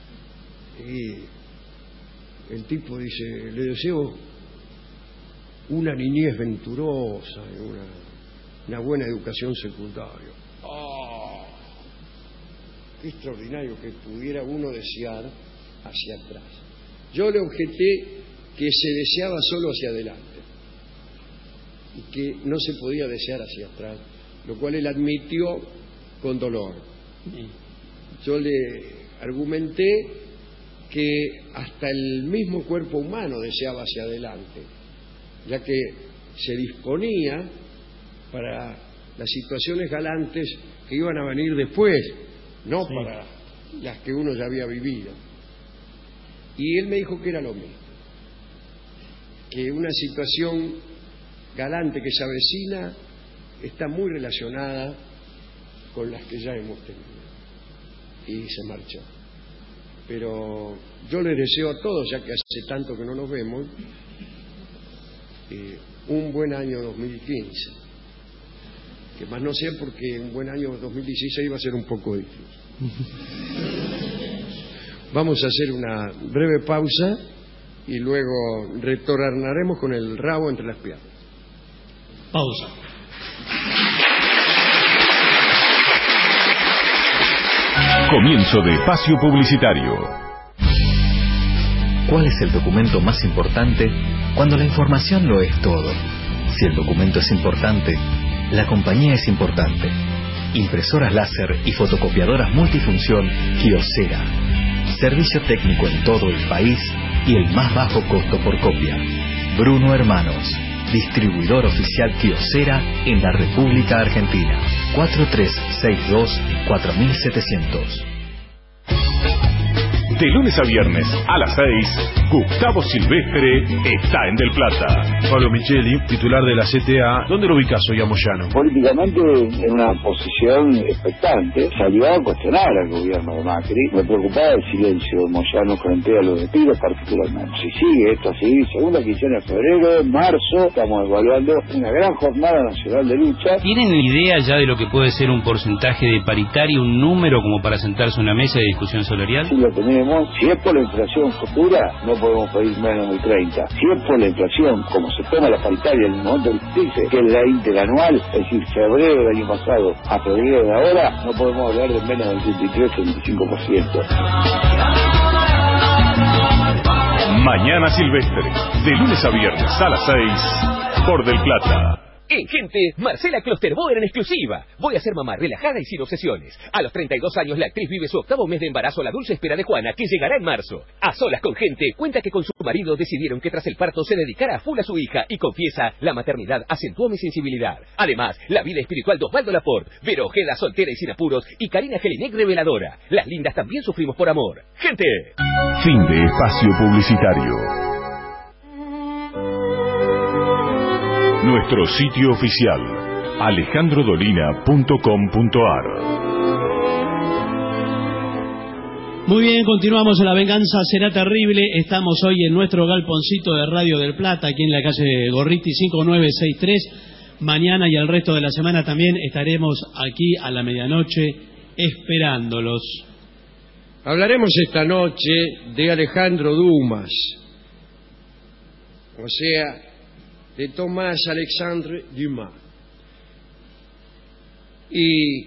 Y el tipo dice, le deseo una niñez venturosa, una buena educación secundaria. ¡Oh! Qué extraordinario que pudiera uno desear hacia atrás. Yo le objeté que se deseaba solo hacia adelante y que no se podía desear hacia atrás, lo cual él admitió con dolor. Yo le argumenté que hasta el mismo cuerpo humano deseaba hacia adelante, ya que se disponía para las situaciones galantes que iban a venir después no para las que uno ya había vivido. Y él me dijo que era lo mismo, que una situación galante que se avecina está muy relacionada con las que ya hemos tenido. Y se marchó. Pero yo les deseo a todos, ya que hace tanto que no nos vemos, un buen año 2015. Que más no sea porque un buen año 2016 va a ser un poco difícil. Vamos a hacer una breve pausa y luego retornaremos con el rabo entre las piernas. Pausa. Comienzo de espacio publicitario. ¿Cuál es el documento más importante cuando la información lo es todo? Si el documento es importante, la compañía es importante. Impresoras láser y fotocopiadoras multifunción Kyocera. Servicio técnico en todo el país y el más bajo costo por copia. Bruno Hermanos, distribuidor oficial Kyocera en la República Argentina. 4362-4700. De lunes a viernes a las 6, Gustavo Silvestre está en Del Plata. Pablo Micheli, titular de la CTA, ¿dónde lo ubicás hoy a Moyano? Políticamente en una posición expectante, salió a cuestionar al gobierno de Macri. Me preocupaba el silencio de Moyano frente a los despidos particularmente. Si sigue esto así, segunda quincena de febrero, marzo, estamos evaluando una gran jornada nacional de lucha. ¿Tienen idea ya de lo que puede ser un porcentaje de paritaria, un número como para sentarse a una mesa de discusión salarial? Sí, lo tenemos. Si es por la inflación futura, no podemos pedir menos del 30. Si es por la inflación, como se toma la paritaria en el momento que dice, que es la interanual, es decir, febrero del año pasado a febrero de ahora, no podemos hablar de menos del 23-25%. Mañana Silvestre, de lunes a viernes a las 6, por Del Plata. Gente, Marcela Klosterboer en exclusiva. Voy a ser mamá relajada y sin obsesiones. A los 32 años la actriz vive su octavo mes de embarazo a la dulce espera de Juana, que llegará en marzo. A solas con Gente, cuenta que con su marido decidieron que tras el parto se dedicara a full a su hija y confiesa, la maternidad acentuó mi sensibilidad. Además, la vida espiritual de Osvaldo Laporte, Vero Ojeda soltera y sin apuros y Karina Jelinek reveladora. Las lindas también sufrimos por amor. Gente. Fin de espacio publicitario. Nuestro sitio oficial, alejandrodolina.com.ar. Muy bien, continuamos en La Venganza Será Terrible. Estamos hoy en nuestro galponcito de Radio del Plata, aquí en la calle Gorriti 5963. Mañana y el resto de la semana también estaremos aquí a la medianoche esperándolos. Hablaremos esta noche de Alejandro Dumas, o sea, de Tomás Alexandre Dumas. Y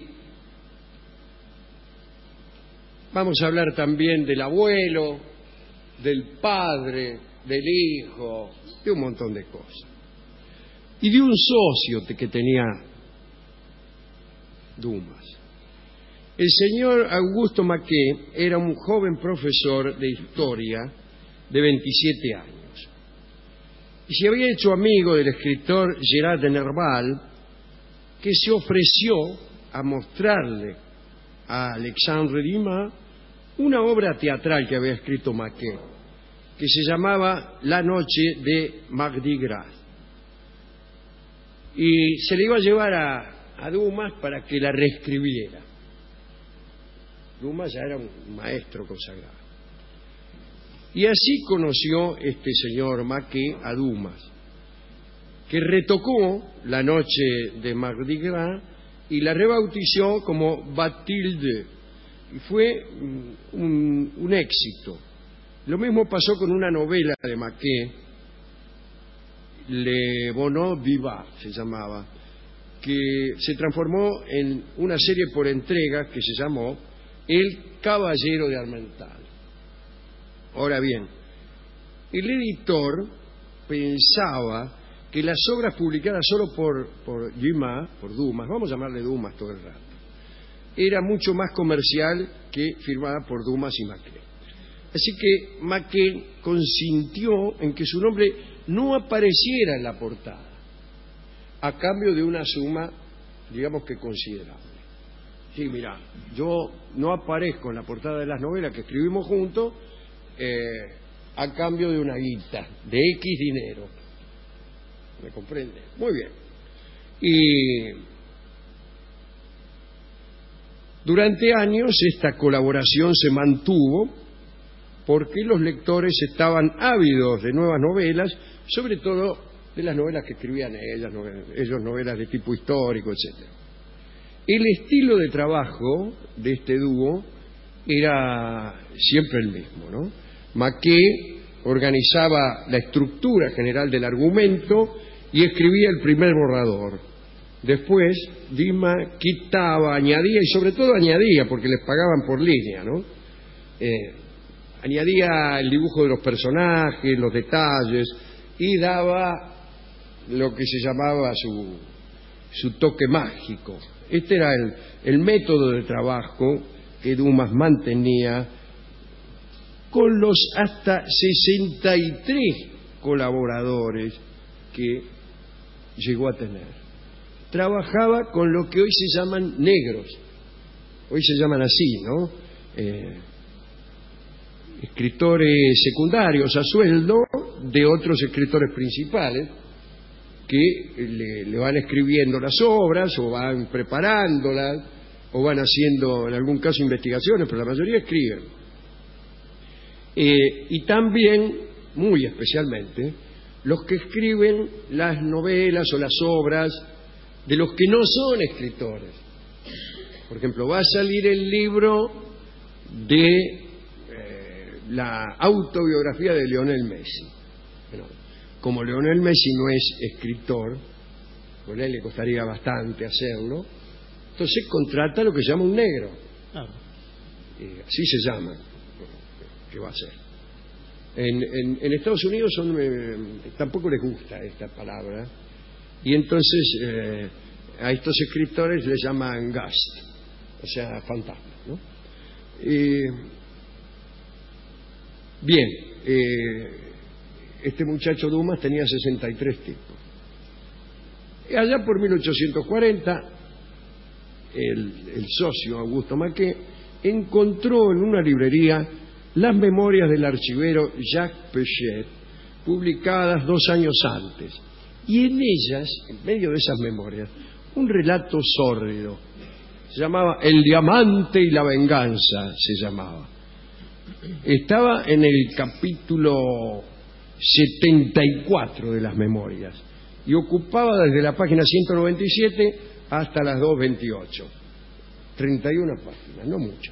vamos a hablar también del abuelo, del padre, del hijo, de un montón de cosas. Y de un socio que tenía Dumas. El señor Augusto Maquet era un joven profesor de historia de 27 años. Y se había hecho amigo del escritor Gerard de Nerval, que se ofreció a mostrarle a Alexandre Dumas una obra teatral que había escrito Maquet, que se llamaba La noche de Mardi Gras. Y se le iba a llevar a Dumas para que la reescribiera. Dumas ya era un maestro consagrado. Y así conoció este señor Maquet a Dumas, que retocó La noche de Mardi Gras y la rebautizó como Bathilde, y fue un éxito. Lo mismo pasó con una novela de Maquet, Le Bonheur Vivant se llamaba, que se transformó en una serie por entregas que se llamó El Caballero de Armental. Ahora bien, el editor pensaba que las obras publicadas solo por Dumas, vamos a llamarle Dumas todo el rato, era mucho más comercial que firmada por Dumas y Maquet. Así que Maquet consintió en que su nombre no apareciera en la portada, a cambio de una suma, digamos que considerable. Sí, mira, yo no aparezco en la portada de las novelas que escribimos juntos a cambio de una guita, de X dinero. ¿Me comprende? Muy bien. Y durante años esta colaboración se mantuvo porque los lectores estaban ávidos de nuevas novelas, sobre todo de las novelas que escribían ellos novelas de tipo histórico, etc. El estilo de trabajo de este dúo era siempre el mismo, ¿no? Maquet organizaba la estructura general del argumento y escribía el primer borrador. Después, Dumas quitaba, añadía, y sobre todo añadía, porque les pagaban por línea, ¿no? Añadía el dibujo de los personajes, los detalles, y daba lo que se llamaba su toque mágico. Este era el método de trabajo que Dumas mantenía con los hasta 63 colaboradores que llegó a tener. Trabajaba con lo que hoy se llaman negros, hoy se llaman así, ¿no? Escritores secundarios a sueldo de otros escritores principales que le van escribiendo las obras o van preparándolas o van haciendo en algún caso investigaciones, pero la mayoría escriben. Y también, muy especialmente, los que escriben las novelas o las obras de los que no son escritores. Por ejemplo, va a salir el libro de la autobiografía de Lionel Messi. Bueno, como Lionel Messi no es escritor, con él le costaría bastante hacerlo, entonces contrata lo que se llama un negro. Así se llama. ¿Qué va a hacer? En Estados Unidos tampoco les gusta esta palabra, y entonces a estos escritores les llaman ghost, o sea, fantasma, ¿no? Bien, este muchacho Dumas tenía 63 tipos. Allá por 1840, el socio Augusto Maquet encontró en una librería las memorias del archivero Jacques Pechet, publicadas 2 años antes, y en ellas, en medio de esas memorias, un relato sórdido. Se llamaba El diamante y la venganza, se llamaba. Estaba en el capítulo 74 de las memorias y ocupaba desde la página 197 hasta las 228. 31 páginas, no mucho.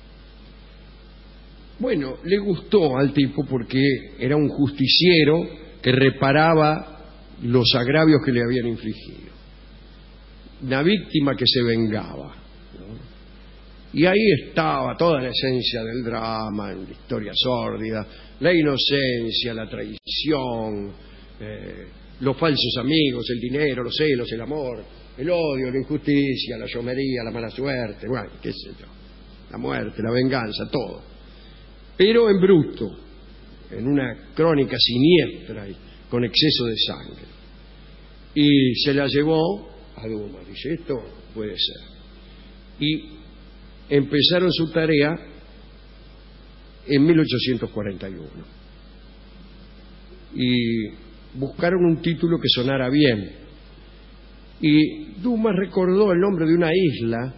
Bueno, le gustó al tipo porque era un justiciero que reparaba los agravios que le habían infligido. Una víctima que se vengaba, ¿no? Y ahí estaba toda la esencia del drama, la historia sórdida, la inocencia, la traición, los falsos amigos, el dinero, los celos, el amor, el odio, la injusticia, la llomería, la mala suerte, bueno, qué sé yo, la muerte, la venganza, todo. Pero en bruto, en una crónica siniestra y con exceso de sangre. Y se la llevó a Dumas, dice, esto puede ser. Y empezaron su tarea en 1841. Y buscaron un título que sonara bien. Y Dumas recordó el nombre de una isla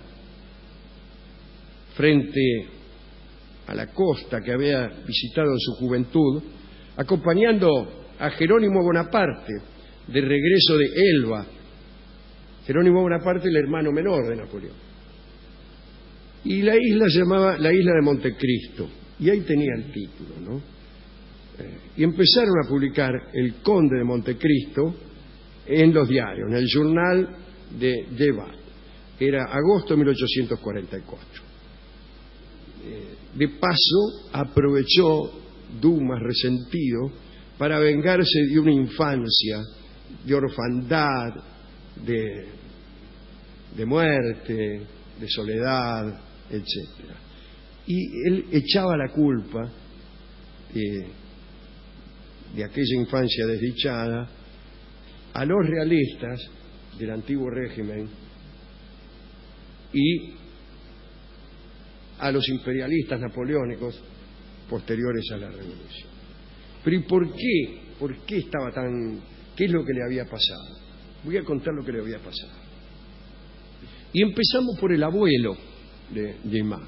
frente a la costa que había visitado en su juventud, acompañando a Jerónimo Bonaparte de regreso de Elba. Jerónimo Bonaparte, el hermano menor de Napoleón. Y la isla se llamaba la isla de Montecristo, y ahí tenía el título, ¿no? Y empezaron a publicar El Conde de Montecristo en los diarios, en el Journal de Debat. Era agosto de 1844. De paso, aprovechó Dumas, resentido, para vengarse de una infancia, de orfandad, de muerte, de soledad, etc. Y él echaba la culpa de aquella infancia desdichada a los realistas del antiguo régimen y a los imperialistas napoleónicos posteriores a la revolución. Pero ¿y por qué? ¿Por qué estaba tan...? ¿Qué es lo que le había pasado? Voy a contar lo que le había pasado. Y empezamos por el abuelo de Dumas.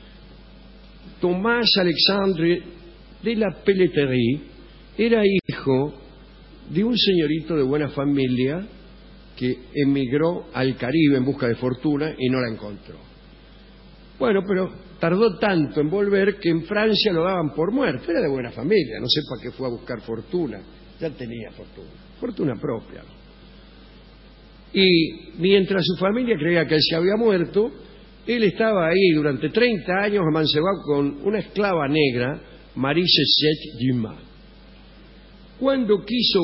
Tomás Alexandre de la Pelleterie era hijo de un señorito de buena familia que emigró al Caribe en busca de fortuna y no la encontró. Bueno, pero tardó tanto en volver que en Francia lo daban por muerto. Era de buena familia, no sé para qué fue a buscar fortuna. Ya tenía fortuna propia. Y mientras su familia creía que él se había muerto, él estaba ahí durante 30 años amancebado con una esclava negra, Marie Cécile Dumas. Cuando quiso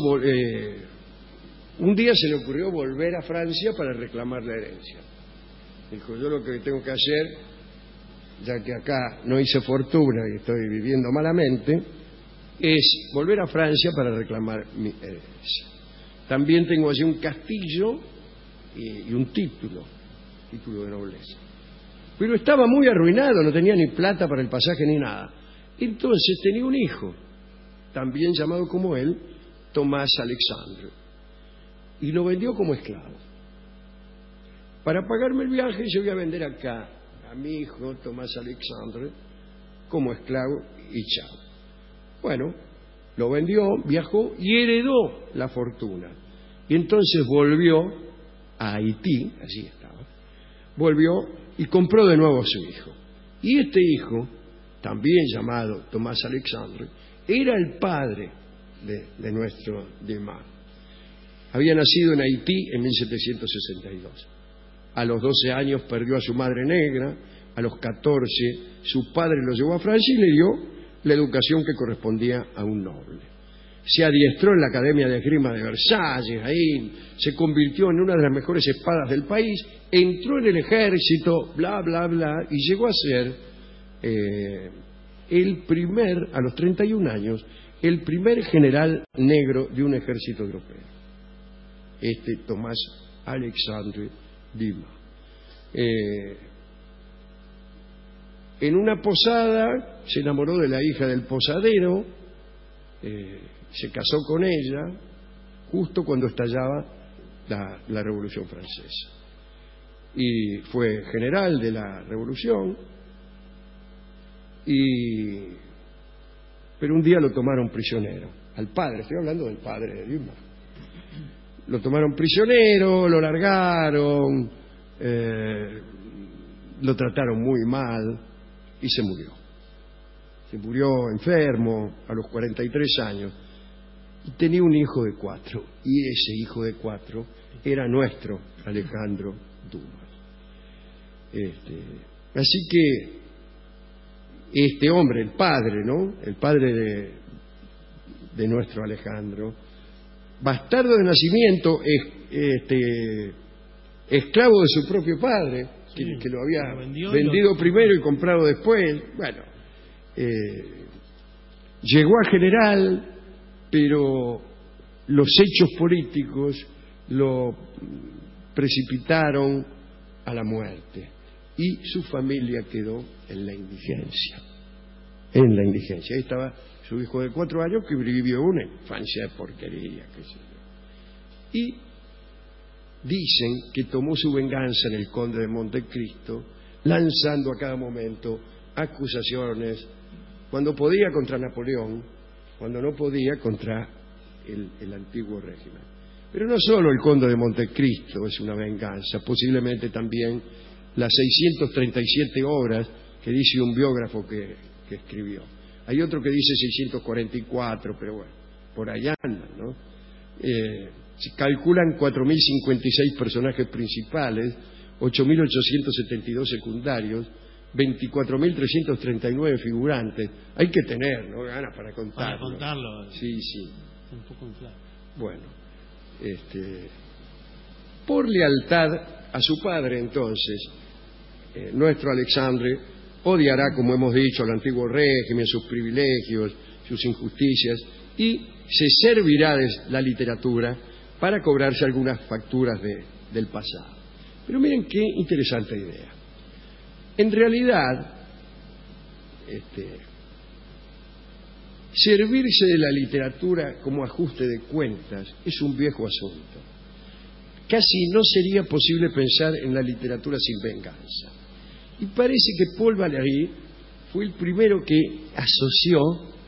un día se le ocurrió volver a Francia para reclamar la herencia. Dijo, yo lo que tengo que hacer, ya que acá no hice fortuna y estoy viviendo malamente, es volver a Francia para reclamar mi herencia. También tengo allí un castillo y un título de nobleza. Pero estaba muy arruinado, no tenía ni plata para el pasaje ni nada. Entonces tenía un hijo, también llamado como él, Tomás Alexandre, y lo vendió como esclavo. Para pagarme el viaje yo voy a vender acá a mi hijo Tomás Alexandre como esclavo y chao. Bueno, lo vendió, viajó y heredó la fortuna. Y entonces volvió a Haití, allí estaba, volvió y compró de nuevo a su hijo. Y este hijo, también llamado Tomás Alexandre, era el padre de nuestro Dumas. Había nacido en Haití en 1762. A los 12 años perdió a su madre negra, a los 14 su padre lo llevó a Francia y le dio la educación que correspondía a un noble. Se adiestró en la Academia de Esgrima de Versalles, ahí se convirtió en una de las mejores espadas del país, entró en el ejército, bla, bla, bla, y llegó a ser a los 31 años, el primer general negro de un ejército europeo. Tomás Alexandre Dumas. En una posada se enamoró de la hija del posadero, se casó con ella justo cuando estallaba la Revolución Francesa. Y fue general de la Revolución, pero un día lo tomaron prisionero, al padre, estoy hablando del padre de Dumas. Lo tomaron prisionero, lo largaron, lo trataron muy mal y se murió. Se murió enfermo a los 43 años y tenía un hijo de 4. Y ese hijo de 4 era nuestro Alejandro Dumas. Así que este hombre, el padre, ¿no? El padre de nuestro Alejandro, bastardo de nacimiento, esclavo de su propio padre, sí, que lo había vendido primero y comprado después. Bueno, llegó a general, pero los hechos políticos lo precipitaron a la muerte y su familia quedó en la indigencia. Ahí estaba su hijo de 4 años que vivió una infancia de porquería, qué sé yo. Y dicen que tomó su venganza en el conde de Montecristo, lanzando a cada momento acusaciones, cuando podía contra Napoleón, cuando no podía contra el antiguo régimen. Pero no solo el conde de Montecristo es una venganza, posiblemente también las 637 obras que dice un biógrafo que escribió. Hay otro que dice 644, pero bueno, por allá andan, ¿no? Se calculan 4.056 personajes principales, 8.872 secundarios, 24.339 figurantes. Hay que tener, ¿no?, ganas para contarlo. Para contarlo. Sí. Un poco inflado. Bueno, por lealtad a su padre, entonces, nuestro Alexandre odiará, como hemos dicho, al antiguo régimen, sus privilegios, sus injusticias, y se servirá de la literatura para cobrarse algunas facturas del pasado. Pero miren qué interesante idea. En realidad, servirse de la literatura como ajuste de cuentas es un viejo asunto. Casi no sería posible pensar en la literatura sin venganza. Y parece que Paul Valéry fue el primero que asoció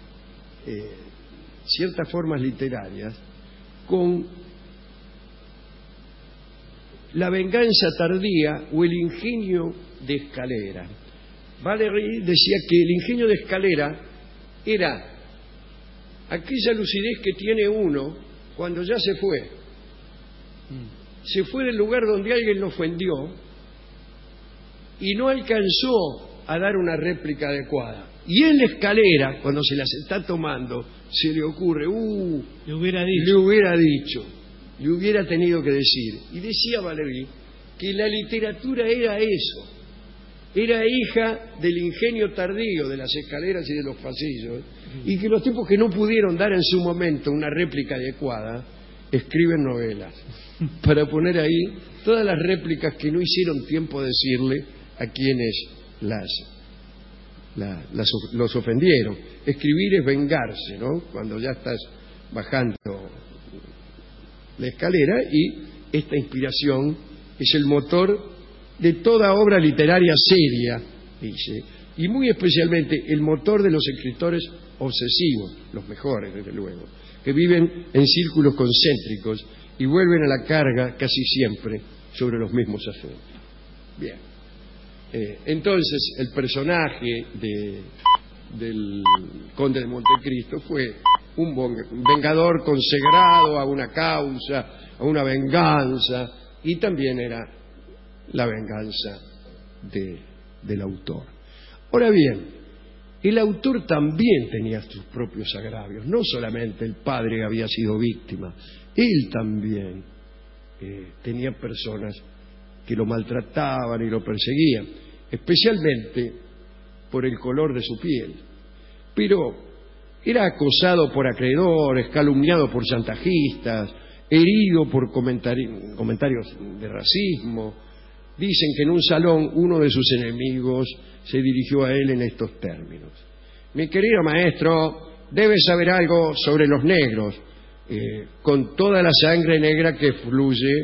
ciertas formas literarias con la venganza tardía o el ingenio de escalera. Valéry decía que el ingenio de escalera era aquella lucidez que tiene uno cuando ya se fue. Se fue del lugar donde alguien lo ofendió y no alcanzó a dar una réplica adecuada. Y en la escalera, cuando se las está tomando, se le ocurre, le hubiera dicho, le hubiera tenido que decir. Y decía Valéry que la literatura era eso, era hija del ingenio tardío de las escaleras y de los pasillos, y que los tipos que no pudieron dar en su momento una réplica adecuada, escriben novelas, para poner ahí todas las réplicas que no hicieron tiempo de decirle a quienes los ofendieron. Escribir es vengarse, ¿no? Cuando ya estás bajando la escalera, y esta inspiración es el motor de toda obra literaria seria, dice, y muy especialmente el motor de los escritores obsesivos, los mejores, desde luego, que viven en círculos concéntricos y vuelven a la carga casi siempre sobre los mismos asuntos. Bien. Entonces, el personaje del Conde de Montecristo fue un vengador consagrado a una causa, a una venganza, y también era la venganza del autor. Ahora bien, el autor también tenía sus propios agravios, no solamente el padre había sido víctima, él también tenía personas que lo maltrataban y lo perseguían, especialmente por el color de su piel. Pero era acosado por acreedores, calumniado por chantajistas, herido por comentarios de racismo. Dicen que en un salón uno de sus enemigos se dirigió a él en estos términos: mi querido maestro, debe saber algo sobre los negros, con toda la sangre negra que fluye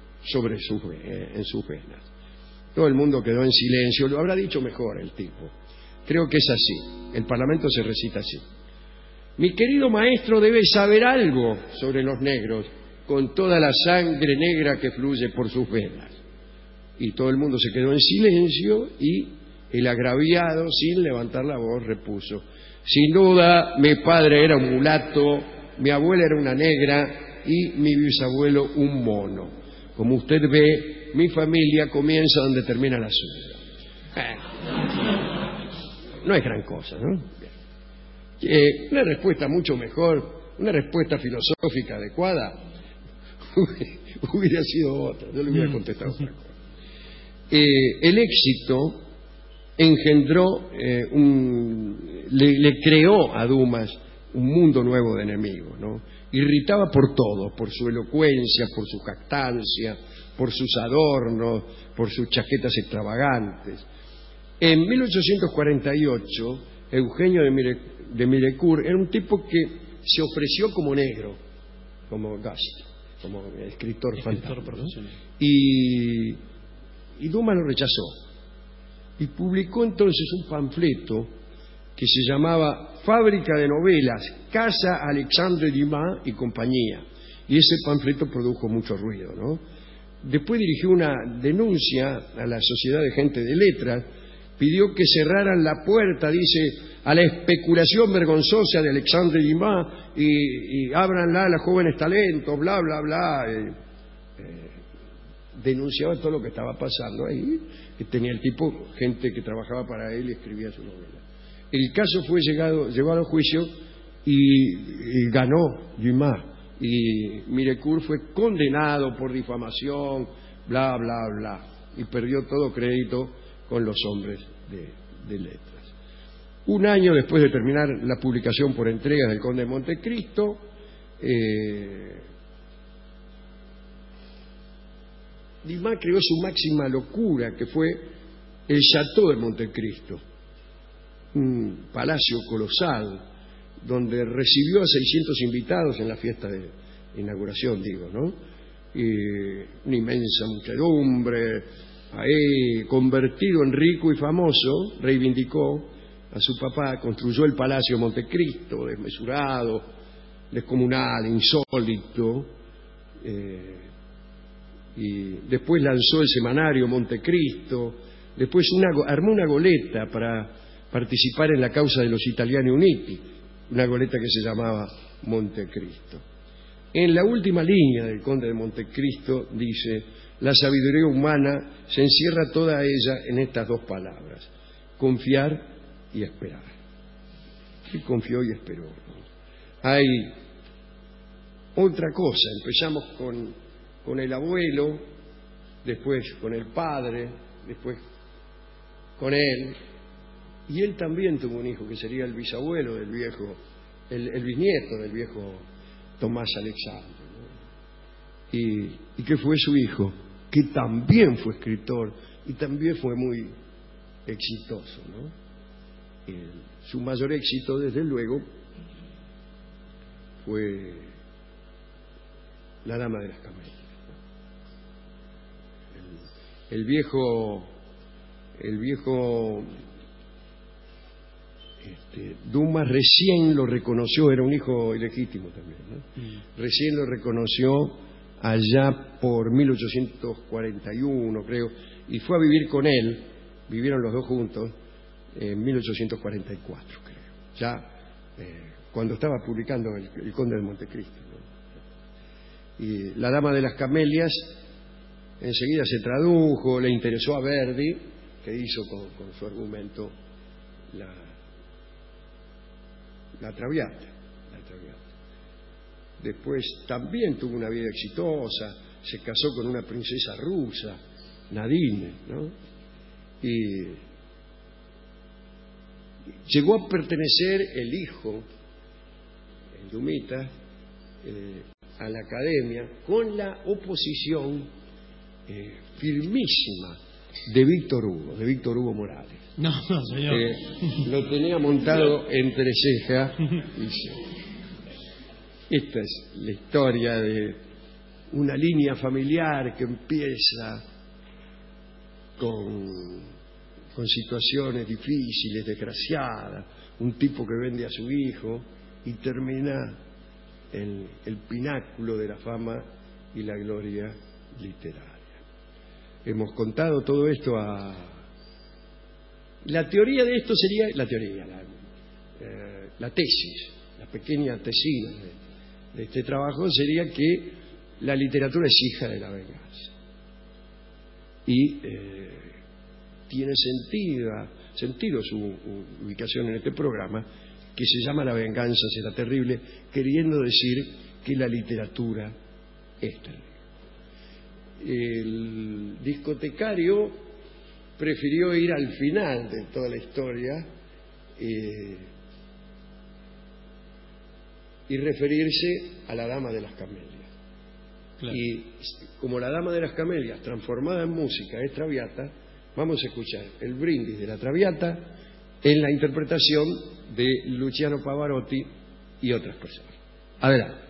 en sus venas. Todo el mundo quedó en silencio. Lo habrá dicho mejor el tipo. Creo que es así. El Parlamento se recita así: mi querido maestro debe saber algo sobre los negros, con toda la sangre negra que fluye por sus venas. Y todo el mundo se quedó en silencio, y el agraviado, sin levantar la voz, repuso: sin duda, mi padre era un mulato, mi abuela era una negra y mi bisabuelo un mono. Como usted ve, mi familia comienza donde termina la suya. No es gran cosa, ¿no? Una respuesta mucho mejor, una respuesta filosófica adecuada, hubiera sido otra. Yo le hubiera contestado otra cosa. El éxito engendró, le creó a Dumas un mundo nuevo de enemigos, ¿no? Irritaba por todo, por su elocuencia, por su jactancia, por sus adornos, por sus chaquetas extravagantes. En 1848, Eugenio de Mirecourt era un tipo que se ofreció como negro, como Gast, como escritor fantasma, ¿no? Y Dumas lo rechazó y publicó entonces un panfleto que se llamaba Fábrica de Novelas, Casa Alexandre Dumas y compañía, y ese panfleto produjo mucho ruido, ¿no? Después dirigió una denuncia a la Sociedad de Gente de Letras, pidió que cerraran la puerta, dice, a la especulación vergonzosa de Alexandre Dumas y ábranla a los jóvenes talentos, bla, bla, bla. Denunciaba todo lo que estaba pasando ahí, que tenía el tipo gente que trabajaba para él y escribía su novela. El caso fue llevado a juicio y ganó Dumas, y Mirecourt fue condenado por difamación, bla, bla, bla, y perdió todo crédito con los hombres de letras. Un año después de terminar la publicación por entregas del Conde de Montecristo, Dumas creó su máxima locura, que fue el Château de Montecristo, un palacio colosal donde recibió a 600 invitados en la fiesta de inauguración, ¿no? Y una inmensa muchedumbre, ahí convertido en rico y famoso, reivindicó a su papá, construyó el Palacio Montecristo, desmesurado, descomunal, insólito, y después lanzó el semanario Montecristo, después armó una goleta para participar en la causa de los Italiani Uniti, una goleta que se llamaba Montecristo. En la última línea del Conde de Montecristo dice: la sabiduría humana se encierra toda ella en estas dos palabras, confiar y esperar. Él confió y esperó, ¿no? Hay otra cosa, empezamos con el abuelo, después con el padre, después con él, y él también tuvo un hijo que sería el bisabuelo del viejo, el bisnieto del viejo Tomás Alexandre, ¿no? Y que fue su hijo, que también fue escritor y también fue muy exitoso, ¿no? Su mayor éxito, desde luego, fue La Dama de las Camelias. El viejo Dumas recién lo reconoció, era un hijo ilegítimo también, ¿no? Recién lo reconoció allá por 1841, creo, y fue a vivir con él, vivieron los dos juntos, en 1844, creo, ya cuando estaba publicando el Conde de Montecristo, ¿no? Y La Dama de las Camelias enseguida se tradujo, le interesó a Verdi, que hizo con su argumento la Traviata. Después también tuvo una vida exitosa, se casó con una princesa rusa, Nadine, ¿no? Y llegó a pertenecer el hijo, el Dumita, a la Academia, con la oposición firmísima de Víctor Hugo Morales. No, señor. Lo tenía montado entre cejas. Esta es la historia de una línea familiar que empieza con situaciones difíciles, desgraciadas, un tipo que vende a su hijo y termina en el pináculo de la fama y la gloria literaria. Hemos contado todo esto la teoría de esto sería la tesis, la pequeña tesina de este trabajo sería que la literatura es hija de la venganza y tiene sentido su ubicación en este programa, que se llama La venganza será terrible, queriendo decir que la literatura es terrible. El discotecario prefirió ir al final de toda la historia y referirse a La Dama de las Camelias. Claro. Y como La Dama de las Camelias, transformada en música, es Traviata, vamos a escuchar el brindis de la Traviata en la interpretación de Luciano Pavarotti y otras personas. Adelante.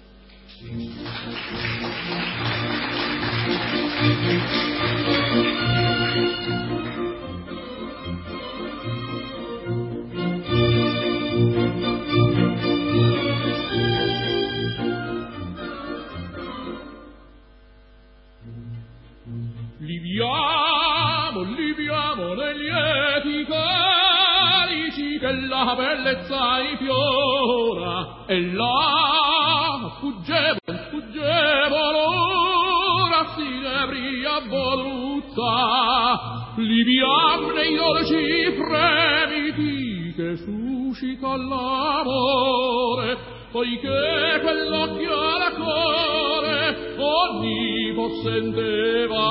Liviamo nei lieti carici che la bellezza infiora e la sfuggevole ora si nebria voluzza. Liviam nei dolci fremiti che suscita l'amore, poiché quell'occhio alla core onnipossente va.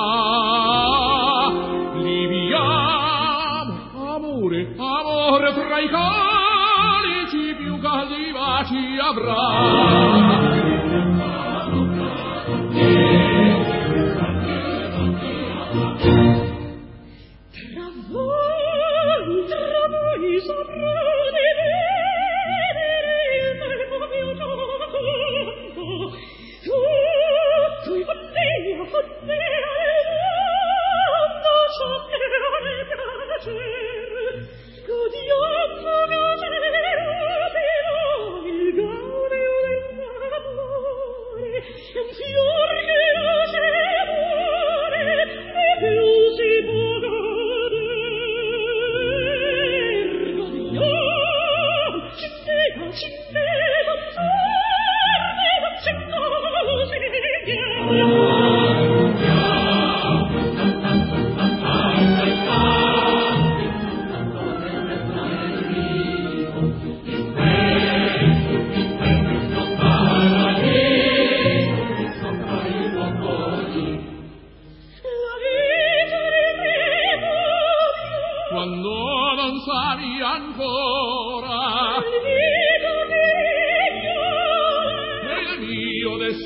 Liviamo, amore tra i calici più caldi baci avrà. Tra voi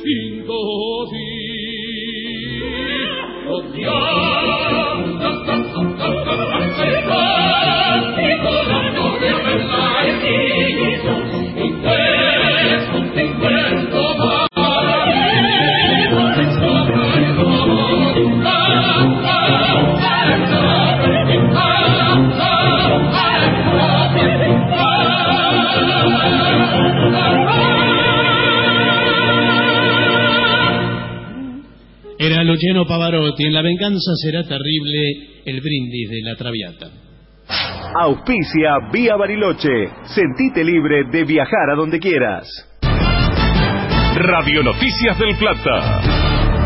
Era Luciano Pavarotti. En La venganza será terrible, el brindis de la Traviata. Auspicia Vía Bariloche. Sentite libre de viajar a donde quieras. Radio Noticias del Plata.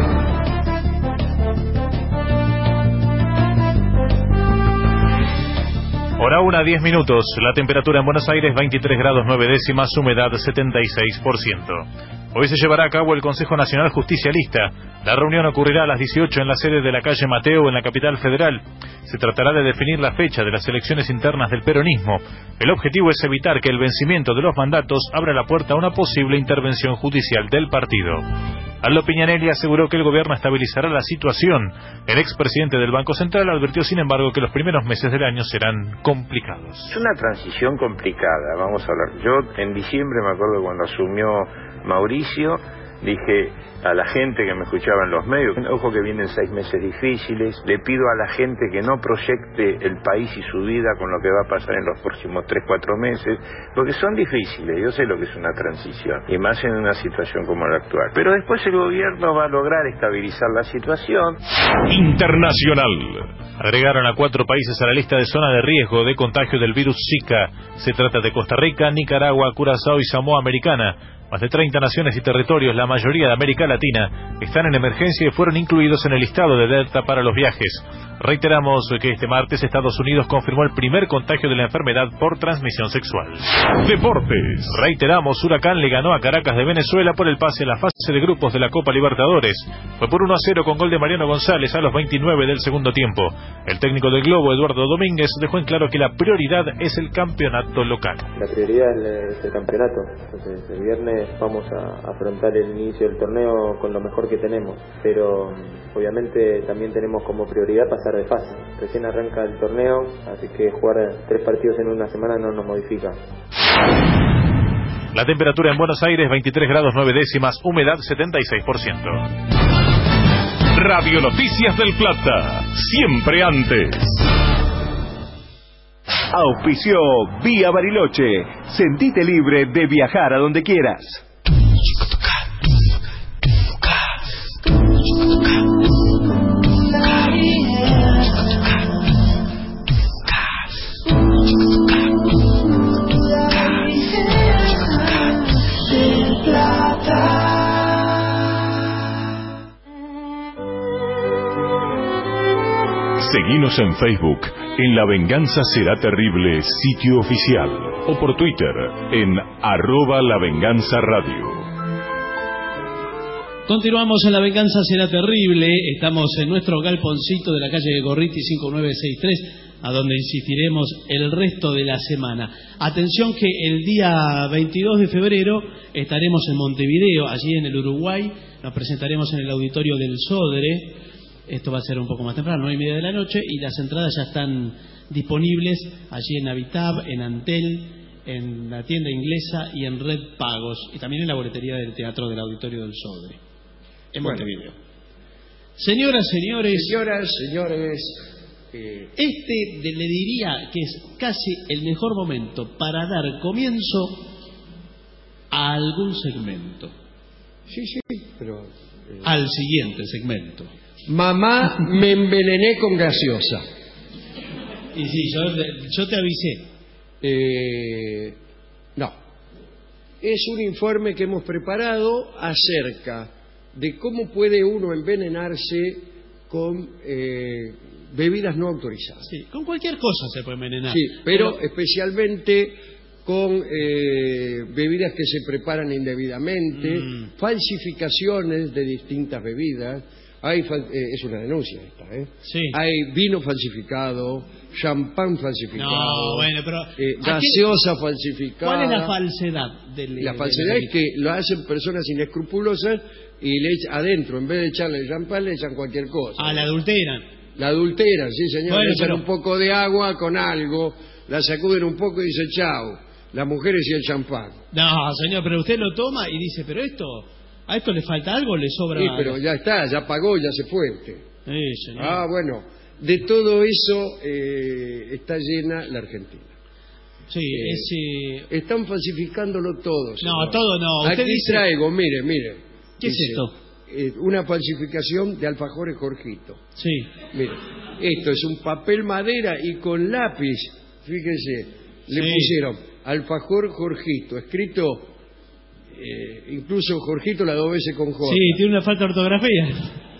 Hora 1:10. La temperatura en Buenos Aires 23 grados 9 décimas, humedad 76%. Hoy se llevará a cabo el Consejo Nacional Justicialista. La reunión ocurrirá a las 18 en la sede de la calle Mateo en la capital federal. Se tratará de definir la fecha de las elecciones internas del peronismo. El objetivo es evitar que el vencimiento de los mandatos abra la puerta a una posible intervención judicial del partido. Aldo Piñanelli aseguró que el gobierno estabilizará la situación. El expresidente del Banco Central advirtió, sin embargo, que los primeros meses del año serán complicados. Es una transición complicada, vamos a hablar. Yo en diciembre, me acuerdo cuando asumió Mauricio, dije a la gente que me escuchaba en los medios, ojo que vienen 6 meses difíciles, le pido a la gente que no proyecte el país y su vida con lo que va a pasar en los próximos 3-4 meses, porque son difíciles, yo sé lo que es una transición, y más en una situación como la actual. Pero después el gobierno va a lograr estabilizar la situación. Internacional. Agregaron a 4 países a la lista de zona de riesgo de contagio del virus Zika. Se trata de Costa Rica, Nicaragua, Curazao y Samoa Americana. Más de 30 naciones y territorios, la mayoría de América Latina, están en emergencia y fueron incluidos en el listado de alerta para los viajes. Reiteramos que este martes Estados Unidos confirmó el primer contagio de la enfermedad por transmisión sexual. Deportes. Reiteramos, Huracán le ganó a Caracas de Venezuela por el pase a la fase de grupos de la Copa Libertadores. Fue por 1-0 con gol de Mariano González a los 29 del segundo tiempo. El técnico del Globo, Eduardo Domínguez, dejó en claro que la prioridad es el campeonato local. La prioridad es el campeonato. Entonces, el viernes vamos a afrontar el inicio del torneo con lo mejor que tenemos, pero obviamente también tenemos como prioridad pasar de fase. Recién arranca el torneo, así que jugar 3 partidos en una semana no nos modifica. La temperatura en Buenos Aires 23 grados 9 décimas, humedad 76%. Radio Noticias del Plata, siempre antes. Auspició Vía Bariloche. Sentite libre de viajar a donde quieras. Seguinos en Facebook, en La Venganza Será Terrible, sitio oficial, o por Twitter, en @lavenganzaradio. Continuamos en La Venganza Será Terrible. Estamos en nuestro galponcito de la calle Gorriti 5963, a donde insistiremos el resto de la semana. Atención que el día 22 de febrero estaremos en Montevideo, allí en el Uruguay. Nos presentaremos en el auditorio del Sodre. Esto va a ser un poco más temprano, 9:30 de la noche, y las entradas ya están disponibles allí en Habitab, en Antel, en la tienda inglesa y en Red Pagos, y también en la boletería del Teatro del Auditorio del Sodre, en Montevideo. Señoras, señores, le diría que es casi el mejor momento para dar comienzo a algún segmento. Sí, pero... Al siguiente segmento. Mamá, me envenené con gaseosa. Y sí, yo te avisé. No. Es un informe que hemos preparado acerca de cómo puede uno envenenarse con bebidas no autorizadas. Sí, con cualquier cosa se puede envenenar. Sí, pero especialmente con bebidas que se preparan indebidamente, falsificaciones de distintas bebidas, Es una denuncia esta, ¿eh? Sí. Hay vino falsificado, champán falsificado, No, bueno, pero gaseosa falsificada. ¿Cuál es la falsedad del? La falsedad es que lo hacen personas inescrupulosas y le adentro, en vez de echarle el champán, le echan cualquier cosa. Ah, la adulteran. La adulteran, sí, señor. Bueno, le echan pero... un poco de agua con algo, la sacuden un poco y dicen chao. Las mujeres y el champán. No, señor, pero usted lo toma y dice, pero ¿a esto le falta algo o le sobra? Sí, pero ya está, ya pagó, ya se fue usted. Sí, señor. Ah, bueno, de todo eso está llena la Argentina. Sí, están falsificándolo todo, señor. No, todo no. Usted Aquí dice... traigo, mire. ¿Qué dice, es esto? Una falsificación de alfajores Jorgito. Sí. Mire, esto es un papel madera y con lápiz, fíjese, le pusieron alfajor Jorgito, escrito, incluso Jorgito la 2 veces con J. Sí, tiene una falta de ortografía.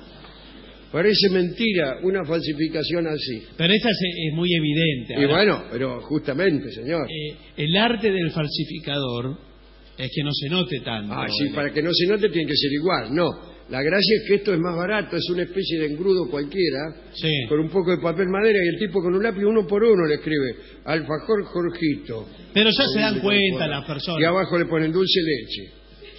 Parece mentira una falsificación así. Pero esa es muy evidente. Y bueno, pero justamente, señor. El arte del falsificador es que no se note tanto. Ah, sí, para que no se note tiene que ser igual. No, la gracia es que esto es más barato, es una especie de engrudo cualquiera, con un poco de papel madera y el tipo con un lápiz 1 por 1 le escribe alfajor Jorgito. Pero ya se dan cuenta las personas. Y abajo le ponen dulce leche.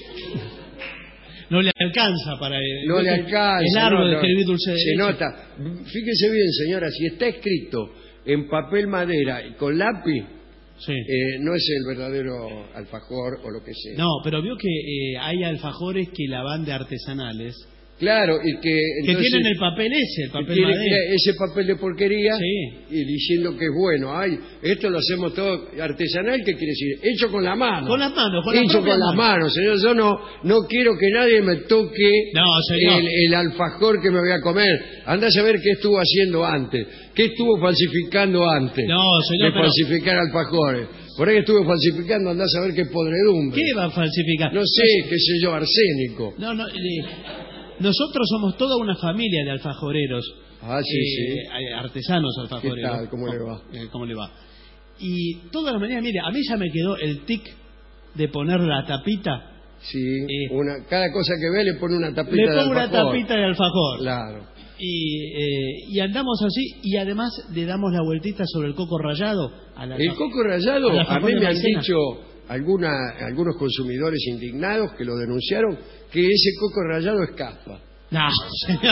No le alcanza para... No le alcanza. Es largo de escribir dulce de leche. Se nota. Fíjese bien, señora, si está escrito en papel madera y con lápiz, no es el verdadero alfajor o lo que sea. No, pero vio que hay alfajores que la van de artesanales. Claro, y que tienen el papel el papel madera. Ese papel de porquería y diciendo que es bueno. Ay, esto lo hacemos todo artesanal, ¿qué quiere decir? Hecho con la mano. Con las manos, hecho con las manos, señor. Yo no quiero que nadie me toque el alfajor que me voy a comer. Anda a saber qué estuvo haciendo antes. ¿Qué estuvo falsificando antes? No, señor, de falsificar alfajores. Por ahí estuvo falsificando, anda a saber qué podredumbre. ¿Qué va a falsificar? No sé, qué sé yo, arsénico. Nosotros somos toda una familia de alfajoreros. Ah, sí. Artesanos alfajoreros. ¿Qué tal? ¿Cómo le va? ¿Cómo le va? Y todas las mañanas, mire, a mí ya me quedó el tic de poner la tapita. Sí, cada cosa que ve le pone una tapita de alfajor. Le pongo una tapita de alfajor. Claro. Y andamos así, y además le damos la vueltita sobre el coco rallado. El coco rallado, a mí me han dicho algunos consumidores indignados que lo denunciaron, que ese coco rallado es caspa. No, señor.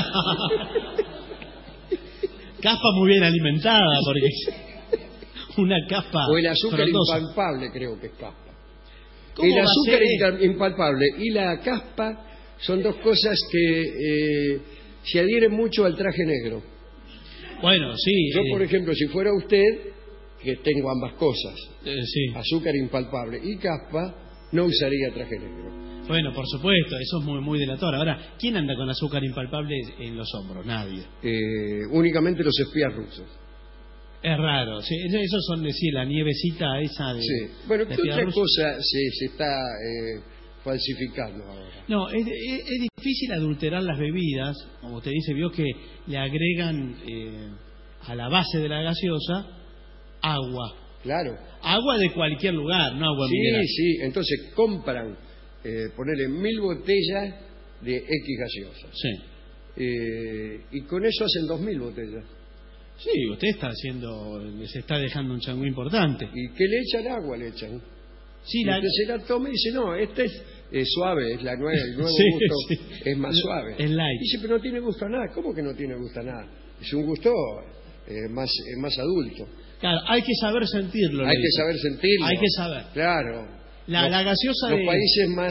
Caspa muy bien alimentada, porque una caspa... O el azúcar frondosa. impalpable, creo que es caspa. El azúcar impalpable y la caspa son dos cosas que se adhieren mucho al traje negro. Bueno, sí. Yo, por ejemplo, si fuera usted, que tengo ambas cosas, azúcar impalpable y caspa, no usaría traje negro. Bueno, por supuesto, eso es muy, muy delator. Ahora, ¿quién anda con azúcar impalpable en los hombros? Nadie. Únicamente los espías rusos. Es raro, sí. Esos son, la nievecita esa de... Sí. Bueno, ¿qué otra cosa se está falsificando ahora? No, es difícil adulterar las bebidas. Como usted dice, vio que le agregan a la base de la gaseosa agua. Claro. Agua de cualquier lugar, no agua mineral. Sí, entonces compran, ponerle 1000 botellas de X gaseosas. Sí. Y con eso hacen 2000 botellas. Sí, usted se está dejando un changüí importante. ¿Y qué le echan? Agua le echan. Sí, usted se la toma y dice, no, esta es suave, es el nuevo gusto, es más suave. Es light. Dice, pero no tiene gusto a nada. ¿Cómo que no tiene gusto a nada? Es un gusto más adulto. Claro, hay que saber sentirlo. Hay que saber sentirlo. Hay que saber. Claro. La gaseosa los países más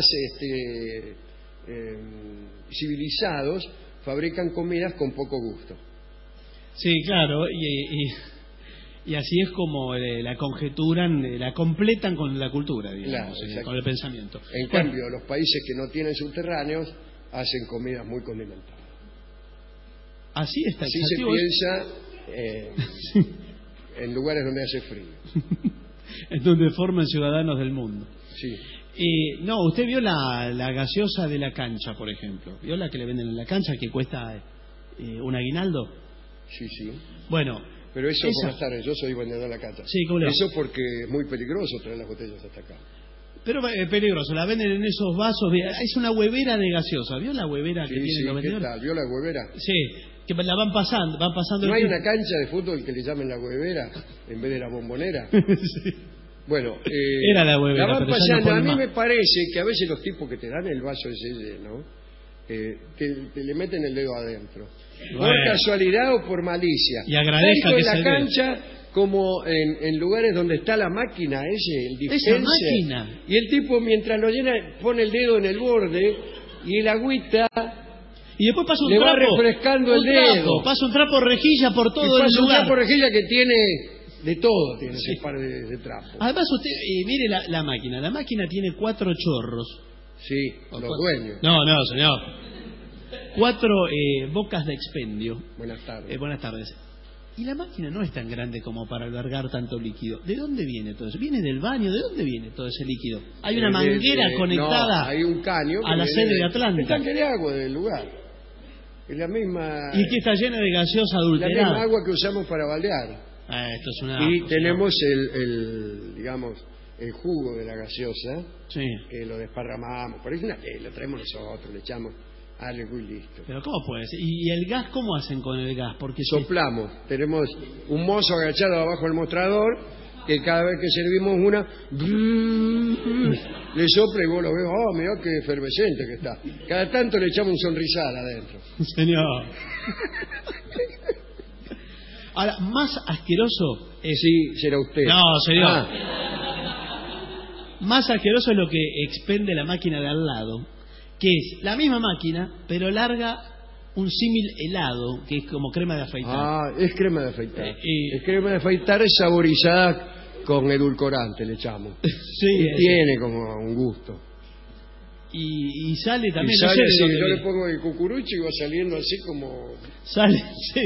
civilizados fabrican comidas con poco gusto. Sí, claro, y así es como la conjeturan, la completan con la cultura, digamos, claro, con el pensamiento. En cambio, los países que no tienen subterráneos hacen comidas muy condimentadas. Así está. Así se piensa en lugares donde hace frío. En donde forman ciudadanos del mundo. Sí. No, usted vio la gaseosa de la cancha, por ejemplo. ¿Vio la que le venden en la cancha que cuesta un aguinaldo? Sí. Bueno. Pero eso, buenas tardes, yo soy vendedor de la cancha. Sí, ¿cómo le va? Eso porque es muy peligroso traer las botellas hasta acá. Pero peligroso, la venden en esos vasos. Es una huevera de gaseosa. ¿Vio la huevera que tienen los ¿qué vendedores? tal? ¿Vio la huevera? Sí, que la van pasando. ¿No hay una cancha de fútbol que le llamen la huevera en vez de la bombonera? Sí. Bueno, era la huevera. La van pero pasando. no a mí más. me parece que a veces los tipos que te dan el vaso ese lleno, te le meten el dedo adentro. Bueno. Por casualidad o por malicia. Y agradezca tanto que en la se cancha como en lugares donde está la máquina, el dispenser. Esa máquina. Y el tipo, mientras lo llena, pone el dedo en el borde y el agüita y después pasa un le trapo. Va refrescando el dedo. Pasa un trapo rejilla por todo el lugar. Pasa un trapo rejilla que tiene de todo, tiene ese par de trapos. Además, usted mire la máquina. La máquina tiene 4 chorros. Sí, los dueños. No, señor. 4 bocas de expendio. Buenas tardes. Buenas tardes. Y la máquina no es tan grande como para albergar tanto líquido. ¿De dónde viene todo eso? ¿Viene del baño? ¿De dónde viene todo ese líquido? Hay una manguera conectada hay un caño a la sede de Atlanta. El tanque de agua del lugar. Es la misma... Y que está llena de gaseosa adulterada. La misma agua que usamos para baldear. Esto es una... Y tenemos el jugo de la gaseosa, sí, que lo desparramamos. Por eso lo traemos nosotros, le echamos algo y listo. Pero ¿cómo puede ser? ¿Y el gas cómo hacen con el gas? Porque soplamos. Tenemos un mozo agachado abajo del mostrador que cada vez que servimos una le sopla y vos lo ves, mirá qué efervescente que está. Cada tanto le echamos un sonrisal adentro. Señor. Ahora, más asqueroso es... Sí, será usted. No, señor. Más asqueroso es lo que expende la máquina de al lado, que es la misma máquina, pero larga un símil helado, que es como crema de afeitar. Es crema de afeitar. Es crema de afeitar saborizada con edulcorante, le echamos. Sí, y tiene como un gusto. Y sale también... Y sale así, yo le pongo el cucurucho y va saliendo así como... Sale, sí.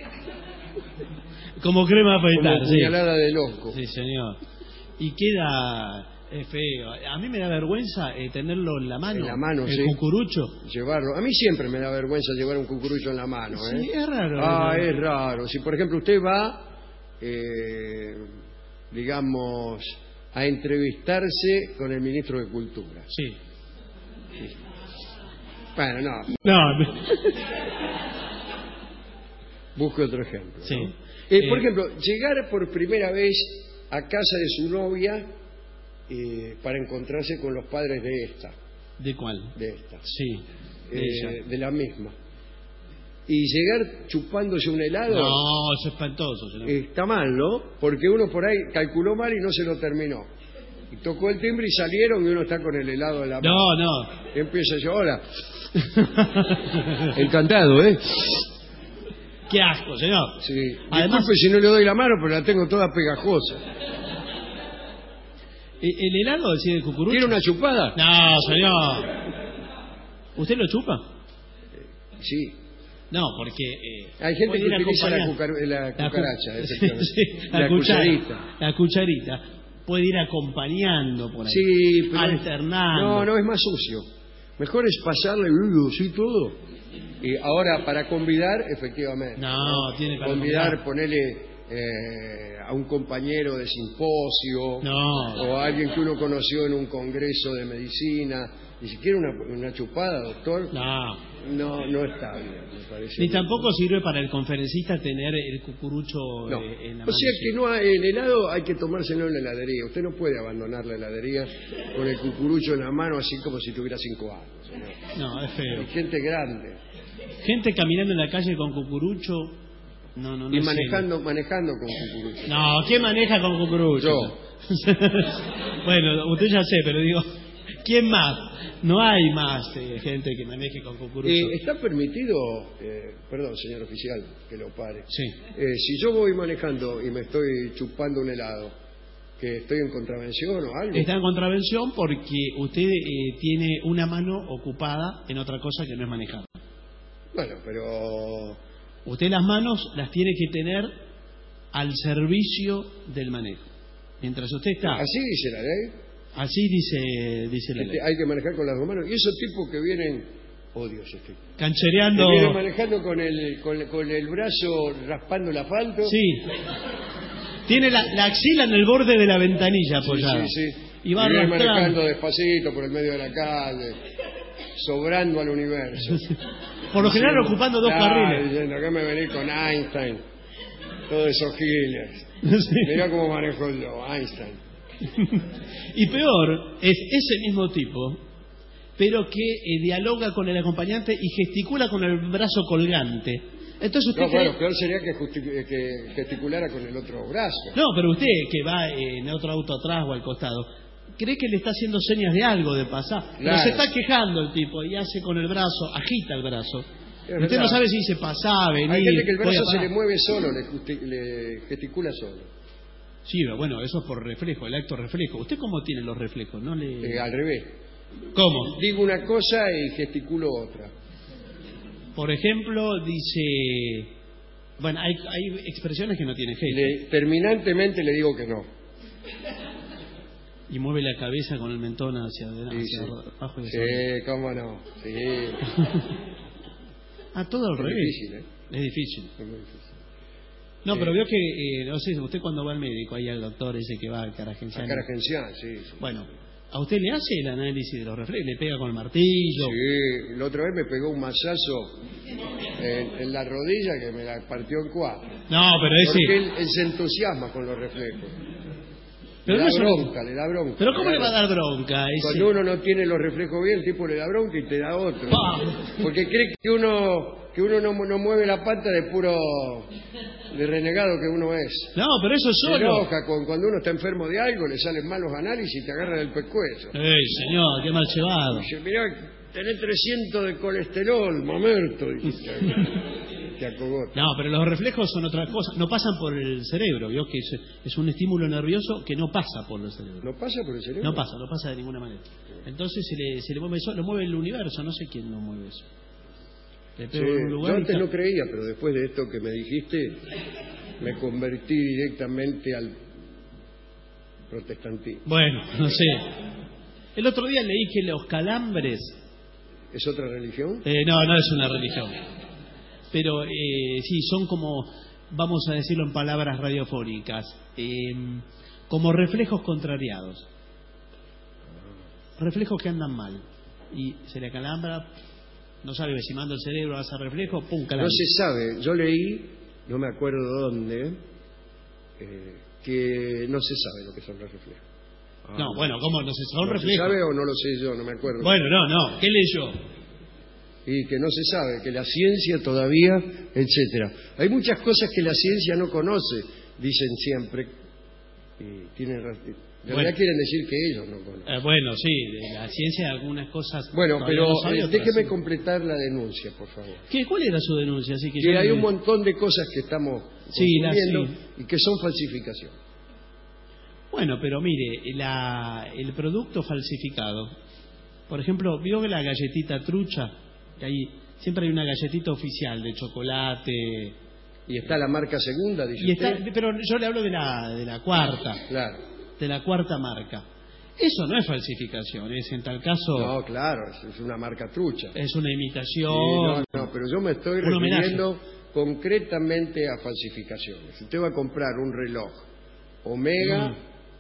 Como crema de afeitar, como puñalada de loco. Sí, señor. Y queda... Es feo. A mí me da vergüenza tenerlo en la mano. En la mano, el cucurucho. Llevarlo. A mí siempre me da vergüenza llevar un cucurucho en la mano. Sí, es raro. Es raro. Si, por ejemplo, usted va, digamos, a entrevistarse con el ministro de Cultura. Sí. Bueno, no. Busque otro ejemplo. Sí. ¿No? Por ejemplo, llegar por primera vez a casa de su novia para encontrarse con los padres de esta. ¿De cuál? De esta. Sí. De la misma. Y llegar chupándose un helado. No, es espantoso. Está mal, ¿no? Porque uno por ahí calculó mal y no se lo terminó. Y tocó el timbre y salieron y uno está con el helado en la mano. No. Y empieza yo, hola. Encantado, ¿eh? Qué asco, señor. Sí. Además, disculpe si no le doy la mano, pero la tengo toda pegajosa. ¿El helado decide el cucurucho? ¿Quiere una chupada? No, señor. ¿Usted lo chupa? Sí. No, porque... hay gente que utiliza la cucaracha, sí, la cucharita. La cucharita. Puede ir acompañando por ahí. Sí, pero alternando. No, es más sucio. Mejor es pasarle sí todo. Y ahora, para convidar, efectivamente. No, tiene que convidar, ponerle a un compañero de simposio. O a alguien que uno conoció en un congreso de medicina. Ni siquiera una chupada, doctor. No está bien, me parece. Ni tampoco sirve para el conferencista tener el cucurucho en la mano. O sea que no, el helado hay que tomárselo en la heladería. Usted no puede abandonar la heladería con el cucurucho en la mano así como si tuviera 5 años. No, es feo. Hay gente grande. Gente caminando en la calle con cucurucho. No. Y manejando con cucurucho. No, ¿quién maneja con cucurucho? Yo. Bueno, usted ya sé, pero digo, ¿quién más? No hay más gente que maneje con cucurucho. ¿Está permitido, perdón, señor oficial, que lo pare? Sí. Si yo voy manejando y me estoy chupando un helado, ¿que estoy en contravención o algo? Está en contravención porque usted tiene una mano ocupada en otra cosa que no es manejar. Bueno, pero... Usted las manos las tiene que tener al servicio del manejo. Mientras usted está... ¿Así dice la ley? Así dice la ley. Hay que manejar con las dos manos. Y esos tipos que vienen... Oh, Dios, canchereando... Que vienen manejando con el brazo raspando el asfalto. Sí. Tiene la axila en el borde de la ventanilla apoyada. Sí. y va manejando arrastrando. despacito por el medio de la calle, sobrando al universo. Por lo general ocupando dos carriles. Diciendo que me venís con Einstein, todos esos giles. Sí. Mirá cómo manejo yo, Einstein. Y peor, es ese mismo tipo, pero que dialoga con el acompañante y gesticula con el brazo colgante. Entonces usted No, cree... bueno, peor sería que gesticulara con el otro brazo. No, pero usted que va en otro auto atrás o al costado, cree que le está haciendo señas de algo, de pasar. Pero Claro. se está quejando el tipo y hace con el brazo, agita el brazo. Es Usted verdad. no sabe si dice pasá, vení, Hay gente que el voy a brazo se parar. le mueve solo, le gesticula solo. Sí, bueno, eso es por reflejo, el acto reflejo. ¿Usted cómo tiene los reflejos? ¿No le... Al revés. ¿Cómo? Digo una cosa y gesticulo otra. Por ejemplo, dice... Bueno, hay expresiones que no tienen gesto. Terminantemente le digo que no. Y mueve la cabeza con el mentón hacia adelante, Sí, hacia sí. abajo y hacia Sí, cómo no. Sí. todo al Es revés. difícil, ¿eh? Es difícil. Es muy difícil. No, pero veo que, no sé, usted cuando va al médico, ahí al doctor ese que va al caragenciano. Cara gencial, sí, sí. Bueno, ¿a usted le hace el análisis de los reflejos? ¿Le pega con el martillo? Sí, la otra vez me pegó un mazazo en la rodilla que me la partió en cuatro. No, pero ese... Porque él se entusiasma con los reflejos. Pero le no da es bronca, le da bronca. ¿Pero cómo le va a dar bronca? Ese... Cuando uno no tiene los reflejos bien, el tipo le da bronca y te da otro. Porque cree que uno no mueve la pata de puro... de renegado que uno es. No, pero eso es Se solo. enoja cuando uno está enfermo de algo, le salen malos análisis y te agarran el pescuezo. ¡Ey, señor, qué mal llevado! Dice, mirá, tenés 300 de colesterol, mamerto. Dice, te acogota. No, pero los reflejos son otra cosa. No pasan por el cerebro, ¿vio? Que es un estímulo nervioso que no pasa por el cerebro. ¿No pasa por el cerebro? No pasa de ninguna manera. Entonces se le mueve eso, lo mueve el universo, no sé quién lo mueve eso. Le Sí, pego en un yo lugar y antes no creía, pero después de esto que me dijiste, me convertí directamente al protestantismo. Bueno, no sé. El otro día leí que los calambres... ¿Es otra religión? No es una religión. Pero sí, son como, vamos a decirlo en palabras radiofónicas, como reflejos contrariados. Reflejos que andan mal. Y se le acalambra, no sabe si manda el cerebro, hace reflejo, pum, calambre. No se sabe. Yo leí, no me acuerdo dónde, que no se sabe lo que son los reflejos. No, bueno, ¿cómo no se son ¿No reflejos? se sabe o no lo sé yo? No me acuerdo. Bueno, no. ¿Qué leyó? Y que no se sabe, que la ciencia todavía, etcétera. Hay muchas cosas que la ciencia no conoce, dicen siempre, y tienen razón. En realidad quieren decir que ellos no conocen. Bueno, sí, de la ciencia algunas cosas... Bueno, todavía pero no sabe, otras déjeme sí. completar la denuncia, por favor. ¿Cuál era su denuncia? Así que Que yo hay le- un montón de cosas que estamos Sí, confundiendo sí. y que son falsificaciones. Bueno, pero mire, el producto falsificado, por ejemplo, ¿vio que la galletita trucha? Que ahí siempre hay una galletita oficial de chocolate. Y está la marca segunda, dice Y está, usted. pero yo le hablo de la cuarta. Claro. De la cuarta marca. Eso no es falsificación, es en tal caso... No, claro, es una marca trucha. Es una imitación. Sí, no, pero yo me estoy un homenaje. refiriendo concretamente a falsificaciones. Si usted va a comprar un reloj Omega,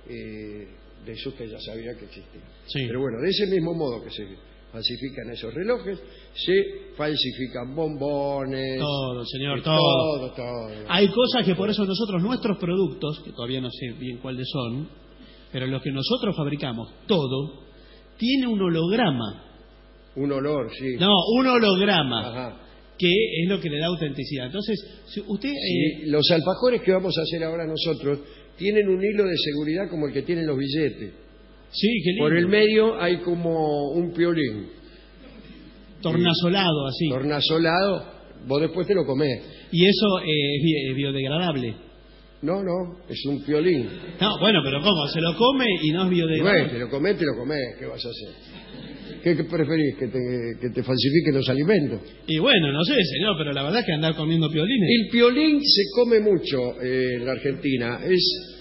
de eso usted ya sabía que existía. Sí. Pero bueno, de ese mismo modo que se falsifican esos relojes, se falsifican bombones. Todo, señor, todo. Todo. Hay cosas que por eso nosotros, nuestros productos, que todavía no sé bien cuáles son, pero los que nosotros fabricamos, todo, tiene un holograma. Un olor, sí. No, un holograma. Ajá. Que es lo que le da autenticidad. Entonces, si usted... Sí, los alfajores que vamos a hacer ahora nosotros tienen un hilo de seguridad como el que tienen los billetes. Sí, qué lindo. Por el medio hay como un piolín. Tornasolado, así. Tornasolado, vos después te lo comés. Y eso es biodegradable. No, es un piolín. No, bueno, pero ¿cómo? Se lo come y no es biodegradable. Bueno, te lo comés, ¿qué vas a hacer? ¿Qué preferís? ¿Que te falsifiquen los alimentos? Y bueno, no sé, señor, pero la verdad es que andar comiendo piolines... El piolín se come mucho en la Argentina. Es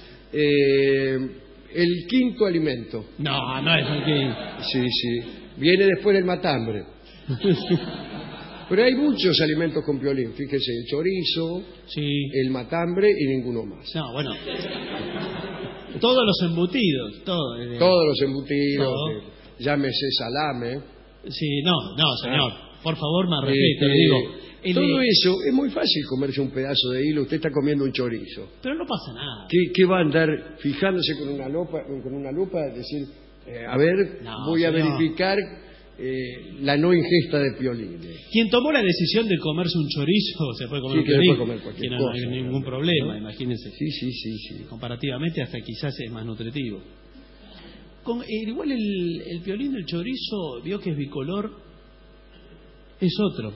el quinto alimento. No es el que... Sí. Viene después del matambre. Pero hay muchos alimentos con piolín. Fíjese, el chorizo, sí. el matambre y ninguno más. No, bueno. Todos los embutidos, todos los embutidos, todo. Llámese salame. Sí, no, señor. Por favor, más respeto, le digo. Todo eso, es muy fácil comerse un pedazo de hilo. Usted está comiendo un chorizo. Pero no pasa nada. ¿Qué va a andar fijándose con una lupa, decir, a ver, voy a verificar la no ingesta de piolines? Quien tomó la decisión de comerse un chorizo se puede comer un piolín, comer cualquier cosa, no hay ningún problema, ¿no? Imagínense. Sí. Comparativamente hasta quizás es más nutritivo. Igual el piolín del chorizo, vio que es bicolor, es otro.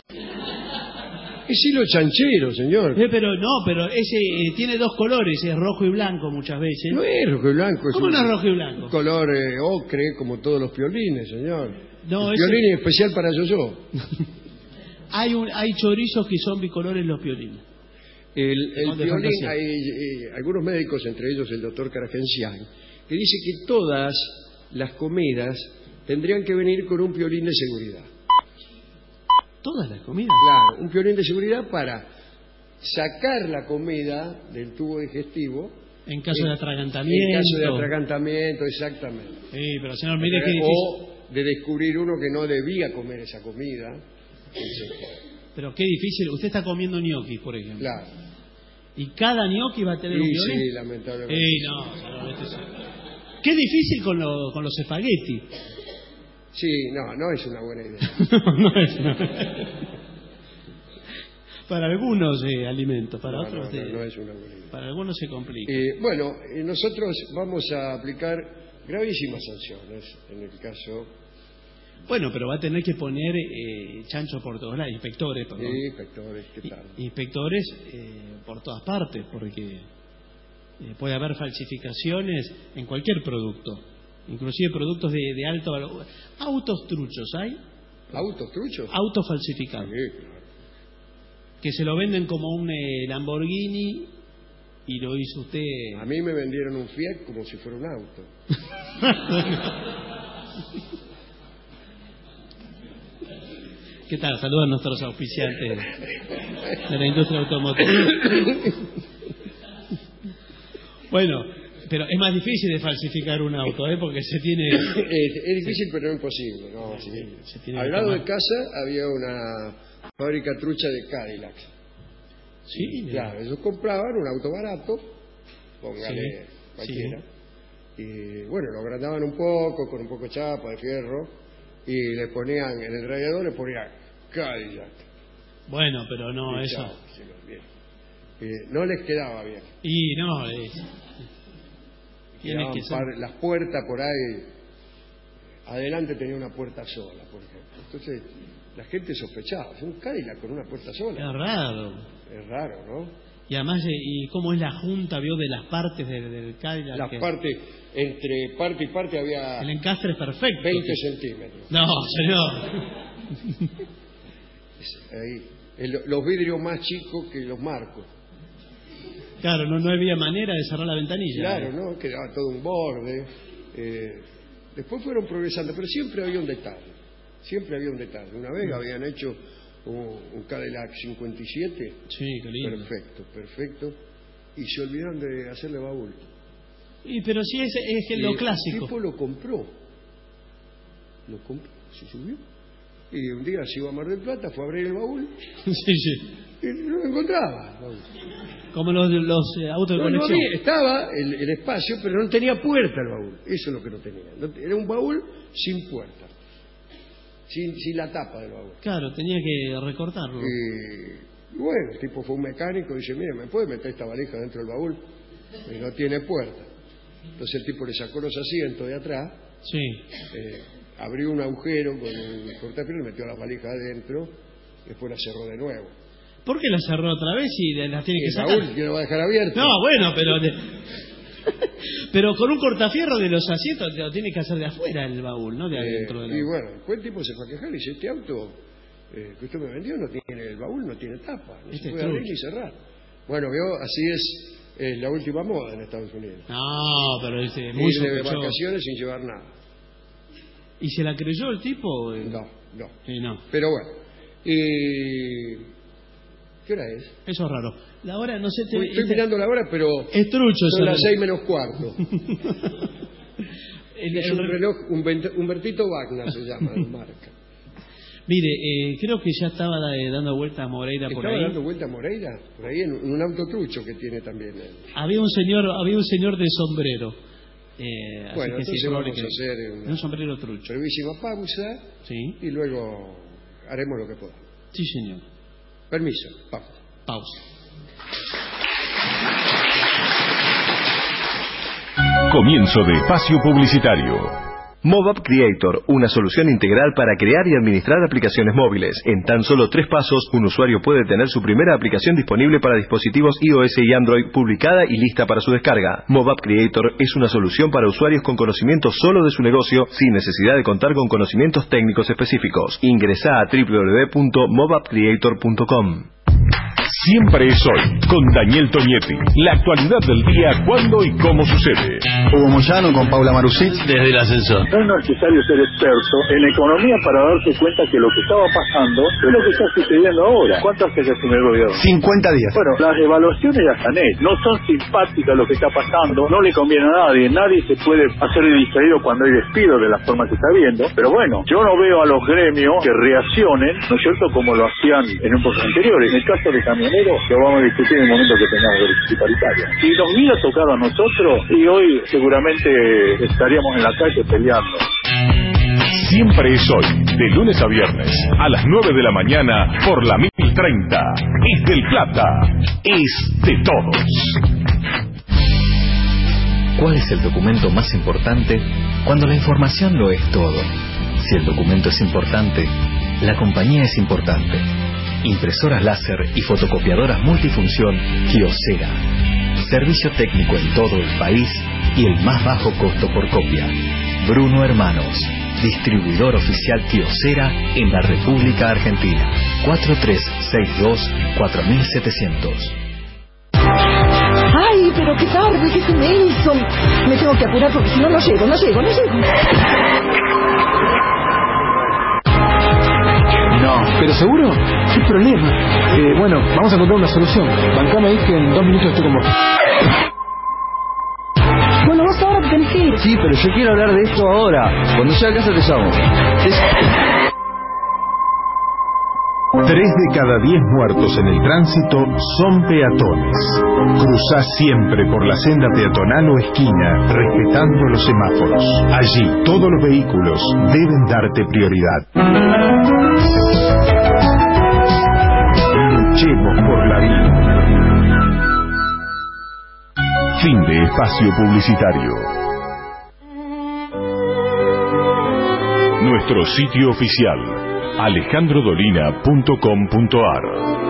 Es hilo chanchero, señor. Pero ese tiene dos colores, es rojo y blanco muchas veces. No es rojo y blanco. ¿Cómo no es rojo y blanco? Color ocre, como todos los piolines, señor. No, el piolín es especial para yo. Hay chorizos que son bicolores los piolines. El piolín, hay algunos médicos, entre ellos el doctor Caragencián, que dice que todas las comidas tendrían que venir con un piolín de seguridad. ¿Todas las comidas? Claro, un piolín de seguridad para sacar la comida del tubo digestivo. En caso de atragantamiento. En caso de atragantamiento, exactamente. Sí, pero señor, mire qué difícil. O de descubrir uno que no debía comer esa comida. Pero qué difícil. Usted está comiendo ñoquis, por ejemplo. Claro. ¿Y cada ñoqui va a tener un piolín? Sí, lamentablemente. Qué difícil con los espagueti. Sí, no es una buena idea. No es una... Para algunos alimentos, para otros no es una buena idea. Para algunos se complica. Bueno, nosotros vamos a aplicar gravísimas sanciones en el caso. Bueno, pero va a tener que poner chancho por todos lados, inspectores, perdón. Sí, inspectores, ¿qué tal? Inspectores por todas partes, porque puede haber falsificaciones en cualquier producto. Inclusive productos de alto valor. Autos truchos, ¿hay? ¿Autos truchos? Autos falsificados. Sí, claro. Que se lo venden como un Lamborghini y lo hizo usted... A mí me vendieron un Fiat como si fuera un auto. ¿Qué tal? Saludos a nuestros auspiciantes de la industria automotriz. Bueno... Pero es más difícil de falsificar un auto, porque se tiene... Es difícil, pero no imposible. ¿No? Sí. Al lado de casa había una fábrica trucha de Cadillac. Sí. Claro, ellos compraban un auto barato, póngale cualquiera, y bueno, lo agrandaban un poco, con un poco de chapa, de fierro, y le ponían, en el radiador le ponían Cadillac. Bueno, pero no, y eso... Chao, no les quedaba bien. Y no, las puertas por ahí, adelante tenía una puerta sola, por ejemplo. Entonces la gente sospechaba, es un Cadillac con una puerta sola. Es raro, ¿no? Y además, ¿y cómo es la junta, vio, de las partes del Cadillac? Las partes, entre parte y parte había... El encastre es perfecto. 20 centímetros. No, señor. Ahí, los vidrios más chicos que los marcos. Claro, no había manera de cerrar la ventanilla. Claro, ¿no? Quedaba todo un borde. Después fueron progresando, pero siempre había un detalle. Una vez habían hecho un Cadillac 57. Sí, qué lindo. Perfecto. Y se olvidaron de hacerle baúl. Pero sí es lo clásico. El tipo lo compró, se subió. Y un día se iba a Mar del Plata, fue a abrir el baúl. Sí. Y no lo encontraba. Como los autos de conexión. Estaba el espacio, pero no tenía puerta el baúl. Eso es lo que no tenía. Era un baúl sin puerta. Sin la tapa del baúl. Claro, tenía que recortarlo. Y bueno, el tipo fue un mecánico y dice, mire, ¿me puede meter esta valija dentro del baúl? Y no tiene puerta. Entonces el tipo le sacó los asientos de atrás. Sí. Abrió un agujero con el cortapiernas, metió la valija adentro, después la cerró de nuevo. ¿Por qué la cerró otra vez y la tiene que sacar? El baúl que lo va a dejar abierto. No, bueno, pero con un cortafierro de los asientos lo tiene que hacer de afuera el baúl, no de adentro. Y bueno, después el tipo se fue a quejar y dice, este auto que usted me vendió no tiene el baúl, no tiene tapa, no se puede abrir ni cerrar. Bueno, veo, así es la última moda en Estados Unidos. No, pero muy ir de vacaciones sin llevar nada. ¿Y se la creyó el tipo? No. Sí, no. Pero bueno, ¿Qué hora es? Eso es raro. La hora, no sé... Estoy mirando la hora, pero es trucho. Son las 6:45. Es un reloj, Humbertito Wagner se llama, de marca. Mire, creo que ya estaba dando vuelta a Moreira por ahí. ¿Estaba dando vuelta a Moreira? Por ahí en un auto trucho que tiene también él. Había un señor de sombrero. Bueno, así que entonces vamos a hacer un sombrero trucho. Brevísima pausa. Sí. Y luego haremos lo que podamos. Sí, señor. Permiso, pausa. Pausa. Comienzo de espacio publicitario. MobApp Creator, una solución integral para crear y administrar aplicaciones móviles. En tan solo 3 pasos, un usuario puede tener su primera aplicación disponible para dispositivos iOS y Android, publicada y lista para su descarga. MobApp Creator es una solución para usuarios con conocimiento solo de su negocio, sin necesidad de contar con conocimientos técnicos específicos. Ingresá a www.mobappcreator.com. Siempre es hoy, con Daniel Toñetti. La actualidad del día, cuándo y cómo sucede. Hugo Moyano con Paula Marusich. Desde el ascensor. No es necesario ser experto en economía para darse cuenta que lo que estaba pasando es lo que está sucediendo ahora. ¿Cuánto hace que asumió el gobierno? 50 días. Bueno, las evaluaciones ya están hechas. No son simpáticas lo que está pasando, no le conviene a nadie. Nadie se puede hacer el distraído cuando hay despido de la forma que está viendo. Pero bueno, yo no veo a los gremios que reaccionen, ¿no es cierto?, como lo hacían en épocas anteriores. En el caso de camioneros, lo vamos a discutir en el momento que tengamos derecho paritaria. Si nos hubiera tocado a nosotros, y hoy seguramente estaríamos en la calle peleando. Siempre es hoy, de lunes a viernes, a las 9 de la mañana, por la 1030. Es del Plata, es de todos. ¿Cuál es el documento más importante cuando la información lo es todo? Si el documento es importante, la compañía es importante. Impresoras láser y fotocopiadoras multifunción Kyocera. Servicio técnico en todo el país y el más bajo costo por copia. Bruno Hermanos, distribuidor oficial Kyocera en la República Argentina. 4362-4700. ¡Ay, pero qué tarde, qué se me hizo! Me tengo que apurar porque si no, no llego. No, pero seguro, ¿qué problema? Bueno, vamos a encontrar una solución. Bancame ahí que en 2 minutos estoy con vos. Bueno, vos ahora tenés que ir. Sí, pero yo quiero hablar de esto ahora. Cuando llegue a casa te llamo. 3 de cada 10 muertos en el tránsito son peatones. Cruzá siempre por la senda peatonal o esquina, respetando los semáforos. Allí, todos los vehículos deben darte prioridad. Luchemos por la vida. Fin de espacio publicitario. Nuestro sitio oficial, alejandrodolina.com.ar.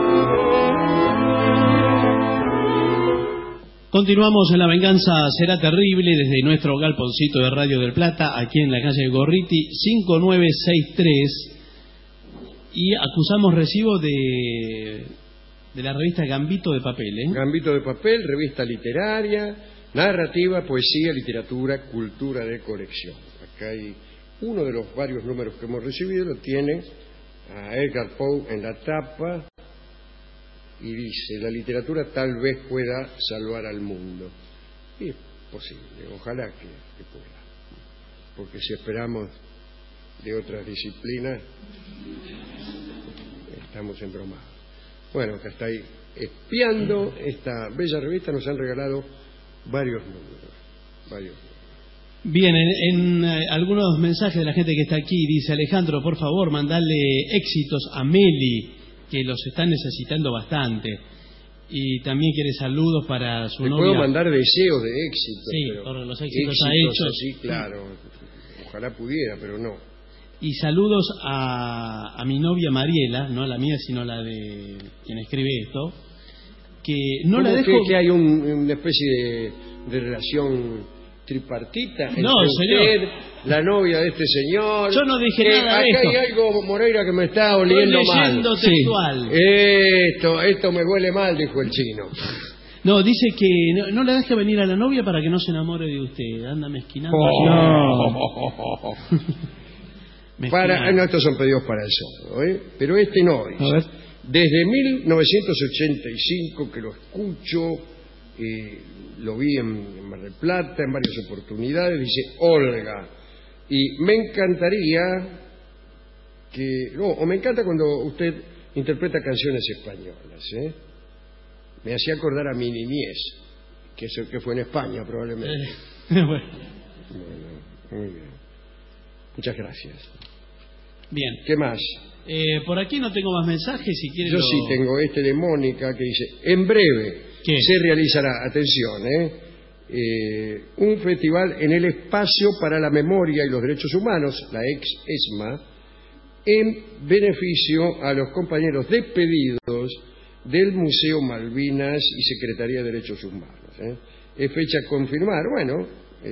Continuamos en La Venganza Será Terrible desde nuestro galponcito de Radio del Plata, aquí en la calle Gorriti 5963, y acusamos recibo de la revista Gambito de Papel, ¿eh? Gambito de Papel, revista literaria, narrativa, poesía, literatura, cultura de colección. Acá hay uno de los varios números que hemos recibido, lo tiene a Edgar Poe en la tapa y dice: la literatura tal vez pueda salvar al mundo. Y es posible, ojalá que pueda, porque si esperamos de otras disciplinas estamos embromados. Bueno, acá está ahí espiando esta bella revista, nos han regalado varios números. Bien, en algunos mensajes de la gente que está aquí dice: Alejandro, por favor, mandale éxitos a Meli, que los están necesitando bastante. Y también quiere saludos para su novia. Puedo mandar deseos de éxito. Sí, pero por los éxitos ha hecho. Sí, claro. Ojalá pudiera, pero no. Y saludos a mi novia Mariela, no la mía, sino la de quien escribe esto, que no la dejo... que hay una especie de relación tripartita entre no, usted, la novia de este señor. Yo no dije nada de esto. Acá hay algo, Moreira, que me está oliendo mal. Estoy leyendo textual. Sí. Esto me huele mal, dijo el chino. No, dice que no le deje venir a la novia para que no se enamore de usted. Anda mezquinando. No, estos son pedidos para el sordo, ¿eh? Pero este no. A ver. Desde 1985 que lo escucho, lo vi en Mar del Plata en varias oportunidades, dice Olga, y me encantaría me encanta cuando usted interpreta canciones españolas, me hacía acordar a mi niñez, que fue en España probablemente. Bueno, muy bien. Muchas gracias. Bien. ¿Qué más? Por aquí no tengo más mensajes, si quiere. Yo sí tengo este de Mónica que dice, en breve se realizará, atención, un festival en el Espacio para la Memoria y los Derechos Humanos, la ex-ESMA, en beneficio a los compañeros despedidos del Museo Malvinas y Secretaría de Derechos Humanos. Es fecha a confirmar. Bueno,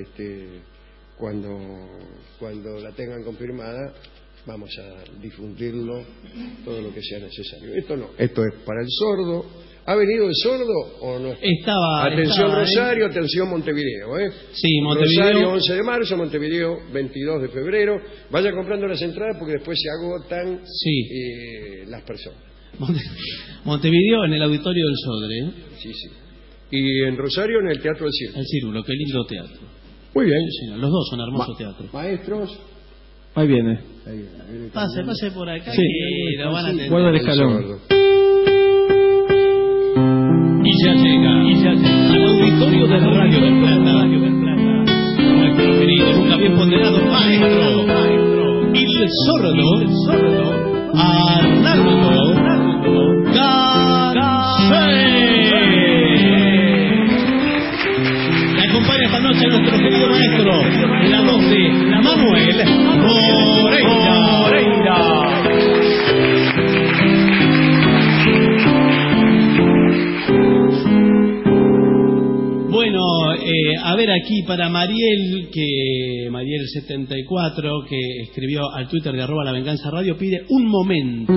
cuando la tengan confirmada vamos a difundirlo todo lo que sea necesario. Esto es para el sordo. ¿Ha venido el sordo o no? Atención Rosario, atención Montevideo. Sí, Montevideo. Rosario 11 de marzo, Montevideo 22 de febrero. Vaya comprando las entradas porque después se agotan las personas. Montevideo en el Auditorio del Sodre. Sí. Y en Rosario en el Teatro del Círculo. El Círculo, qué lindo teatro. Muy bien. Sí, señor. Los dos son hermosos teatros. Maestros. Ahí viene. Pase por acá sí. Que lo van a atender. Guarda el escalón. Y ya llega al auditorio de Radio del Plata. Nuestro querido, nunca bien ponderado maestro, el sordo, Arnaldo Garcés. Le acompaña esta noche nuestro querido maestro, la voz de Manuel Moreira. Bueno, a ver aquí para Mariel 74, que escribió al Twitter de @lavenganzaradio, pide un momento.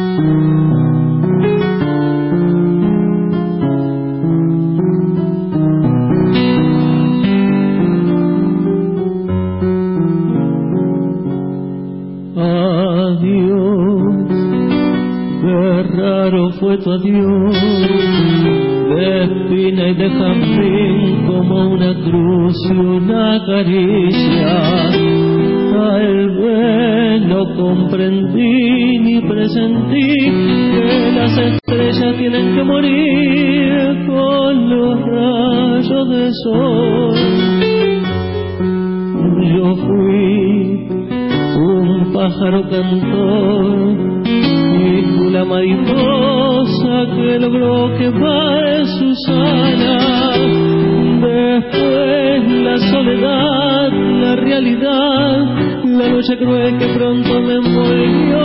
Adiós, qué raro fue tu adiós, de espina y de jazmín como una cruz y una caricia. Tal vez no comprendí ni presentí que las estrellas tienen que morir con los rayos del sol. Yo fui un pájaro cantor y tú la mariposa que logró quemar sus alas. Después la soledad, la realidad, la noche cruel que pronto me envolvió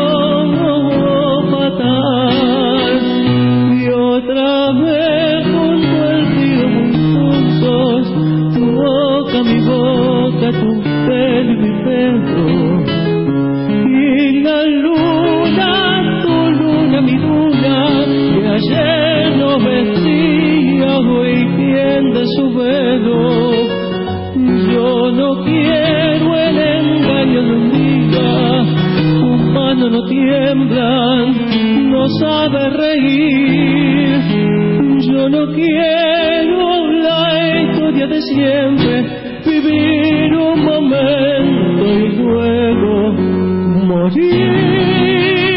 fatal. Y otra vez junto al río muy juntos, tu boca, mi boca, tu pelo y mi pelo. Y la luna, tu luna, mi luna, que ayer nos vestía, hoy tiende su velo. Yo no quiero el engaño de un día, tus manos no tiemblan, no sabe reír. Yo no quiero la historia de siempre, vivir un momento y luego morir.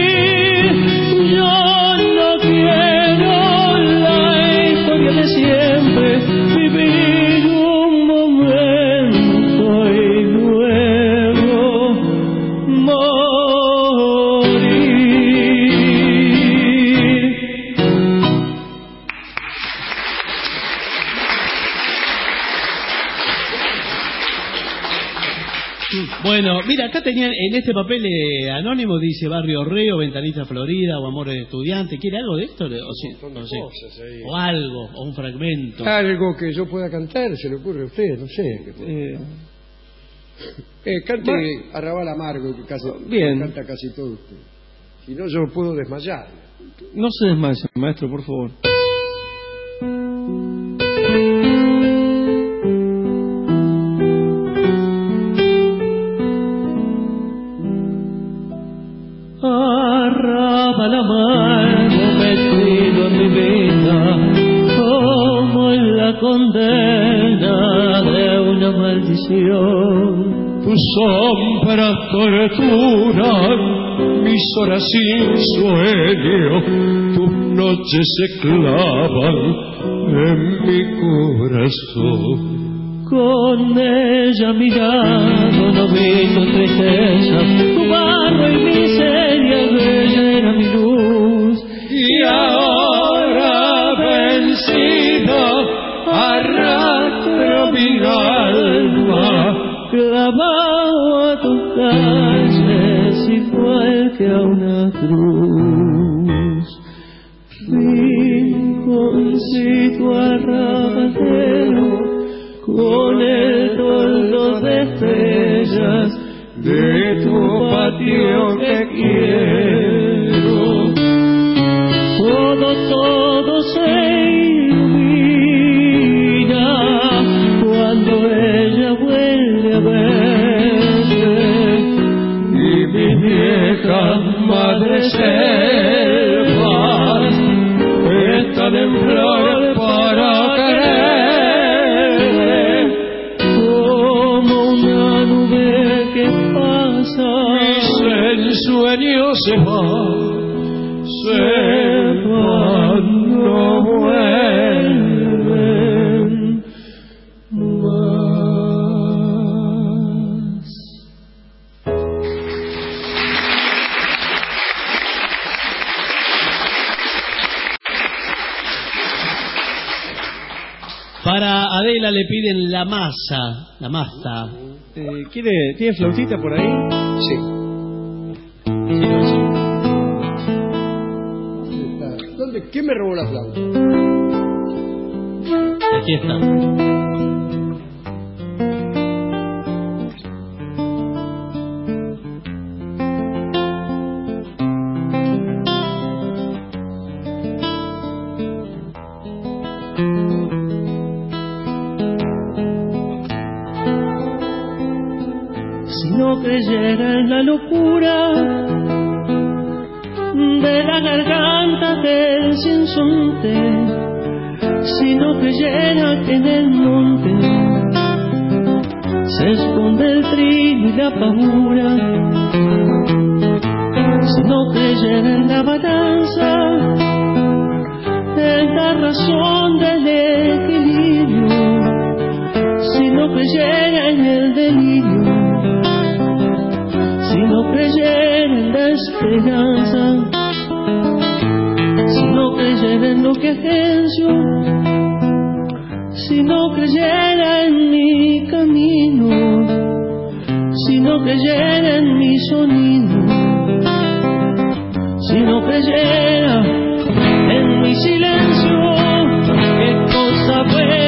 Yo no quiero la historia de siempre, vivir un momento y luego morir. Bueno, mira, acá tenían en este papel anónimo, dice Barrio Reo, Ventanita Florida o Amores de Estudiante. ¿Quiere algo de esto? O algo, o un fragmento. Algo que yo pueda cantar, se le ocurre a usted, no sé. Cante Arrabal Amargo, que canta casi todo usted. Si no, yo puedo desmayar. No se desmaye, maestro, por favor. Arrabal amargo, mi vida, como en la condena de una maldición. Tus sombras torturan mis horas sin sueño, tus noches se clavan en mi corazón. Con ella mirado no vi tu tristeza, tu barro y miseria, ella era mi luz. Y ahora vencido arrastro mi alma, clavado a tus calles igual que a una cruz. Rinconcito arrabadero, con el toldo de estrellas de tu patio que quiero. Todo se ilumina cuando ella vuelve a verte, y mis viejas madres selvas están en flor para querer. Como una nube que pasa, mis ensueños se van, no vuelven más. Para Adela le piden la masa, la masta. ¿Tiene flautita por ahí? Sí. ¿Quién me robó la flauta? Aquí está. Si no creyera en la locura de la garganta del sinsonte, si no creyera que en el monte se esconde el trino y la pavura, si no creyera en la balanza, en la razón del equilibrio, si no creyera en el delirio, si no creyera en la esperanza, si no creyera en lo que agencio, si no creyera en mi camino, si no creyera en mi sonido, si no creyera en mi silencio, qué cosa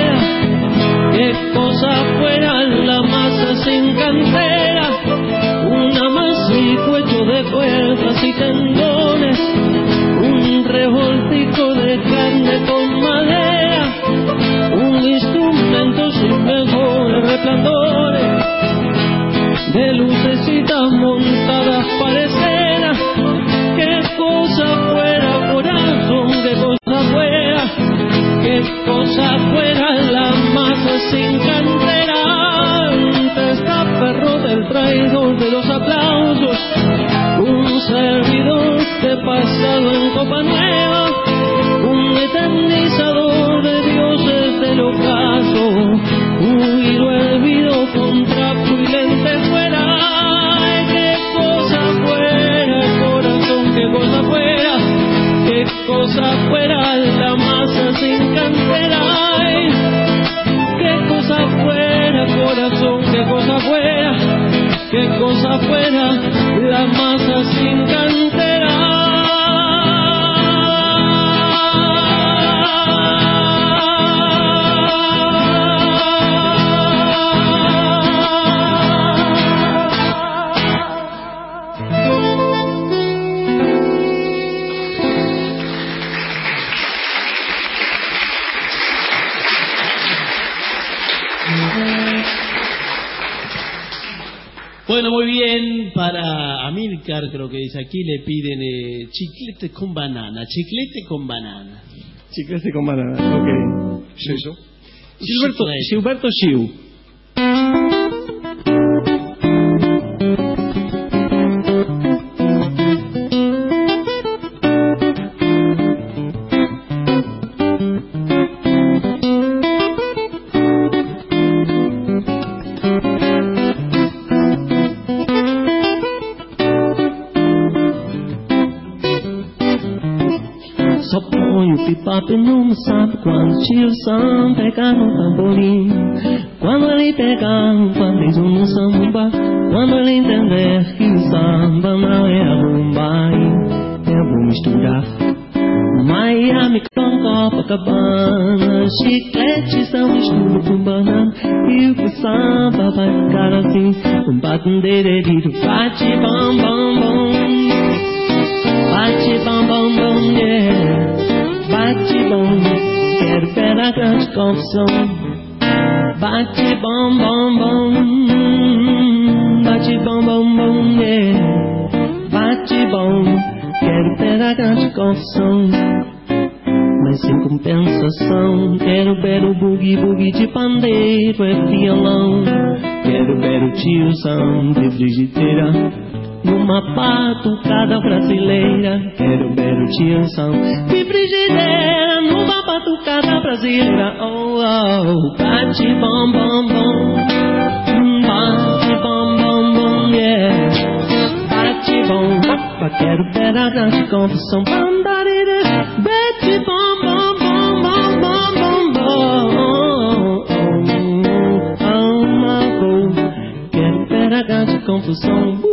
fuera la masa sin cantera, un amasijo hecho de cuerdas y tendones, un revoltijo de carne con madera, un instrumento sin mejores resplandores, de lucecitas montadas para escena. Qué cosa fuera, corazón, qué cosa fuera, qué cosa fuera la masa sin cantera. Antes está perro del traidor de los aplausos, un servidor de pasado en copa nueva, un eternizador de dioses del ocaso, un hilo hervido con trapo y lentejuela. Ay, qué cosa fuera, corazón, qué cosa fuera, qué cosa fuera la masa sin cantera. Ay, qué cosa fuera, corazón, qué cosa fuera, qué cosa fuera la masa sin cantera. Bueno, muy bien, para Amílcar creo que dice aquí le piden chiclete con banana, chiclete con banana. Chiclete con banana, ok. ¿Es eso? Gilberto Gil. Só ponho pipoca e não sabe quando tio Sam pega no tamborim. Quando ele pega um pandeiro no samba, quando ele entender que o samba não é a bomba, é bom misturar. Miami com Copacabana, chiclete são mistura com banana, e o samba vai ficar assim, um batendeiro, bate bom bom bom. Bate bom bom bom, yeah. Bate bom, quero ver a grande confusão. Bate bom bom bom, bate bom bom bom, yeah. Bate bom, quero ver a grande confusão. Mas sem compensação, quero ver o boogie de pandeiro e violão. Quero ver o tiozão de frigideira numa batucada brasileira. Quero ver o tiozão de frigideira numa batucada brasileira. Oh, oh, bate bom bom bom, bate bom bom bom, yeah. Bate bom, quero ver a grande confusão. Bandarira, bate bom bom bom bom bom bom bom. Quero ver a grande confusão.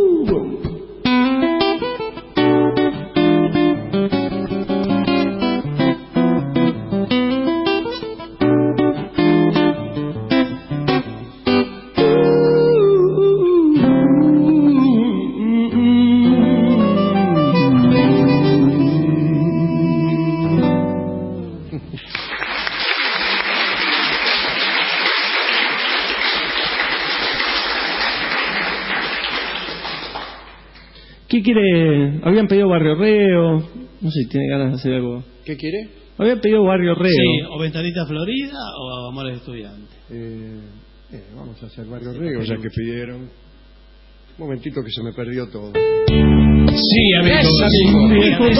¿Qué quiere? Habían pedido Barrio Reo. No sé si tiene ganas de hacer algo. ¿Qué quiere? Habían pedido Barrio Reo. Sí, o Ventanita Florida o Amores de Estudiante. Vamos a hacer Barrio Reo, ya que pidieron. Un momentito que se me perdió todo. Sí, amigo.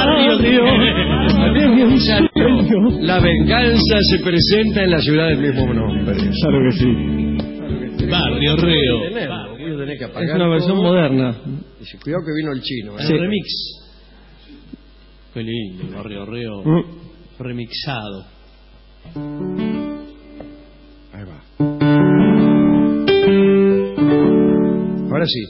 La venganza se presenta en la ciudad del mismo nombre. Claro que sí. Barrio Reo. Tenés que apagar es una versión todo. Moderna. Dice, cuidado que vino el chino. El remix. Qué lindo, Barrio Reo. Remixado. Ahí va. Ahora sí.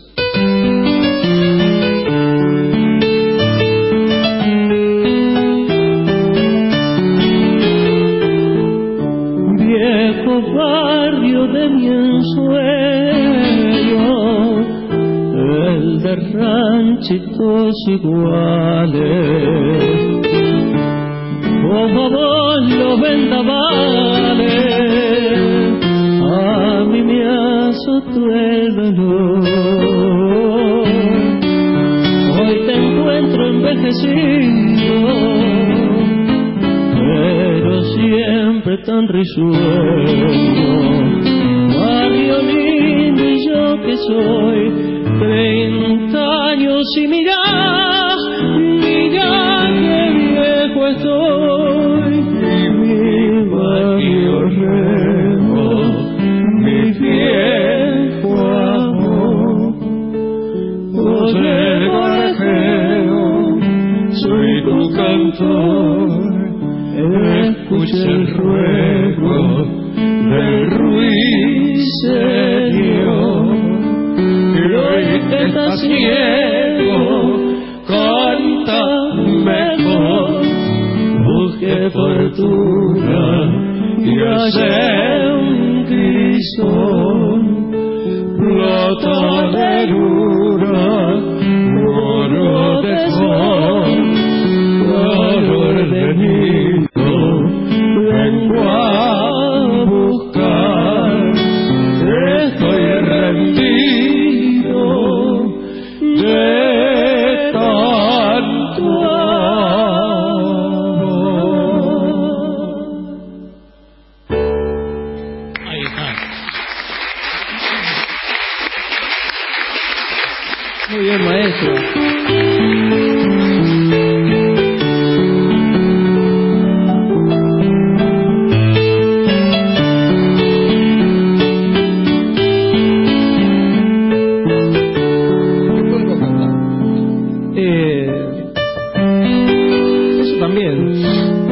Viejo barrio de mi ensueño, el de ranchitos iguales, como los vendavales, a mí me azotó el dolor. Hoy te encuentro envejecido, pero siempre tan risueño. Barrio lindo y yo que soy 30 años y mira que viejo estoy. Mi barrio Reo, mi viejo amor, José Barajeo, soy tu cantor. Escucha el ruego del ruiseñor, y hoy que estás ciego, canta mejor. Busque fortuna y hace un crisol, plata de luna, oro de sol, color de nido. Vengo a buscar, estoy rendido de tanto amor. bien, maestro. Eso también.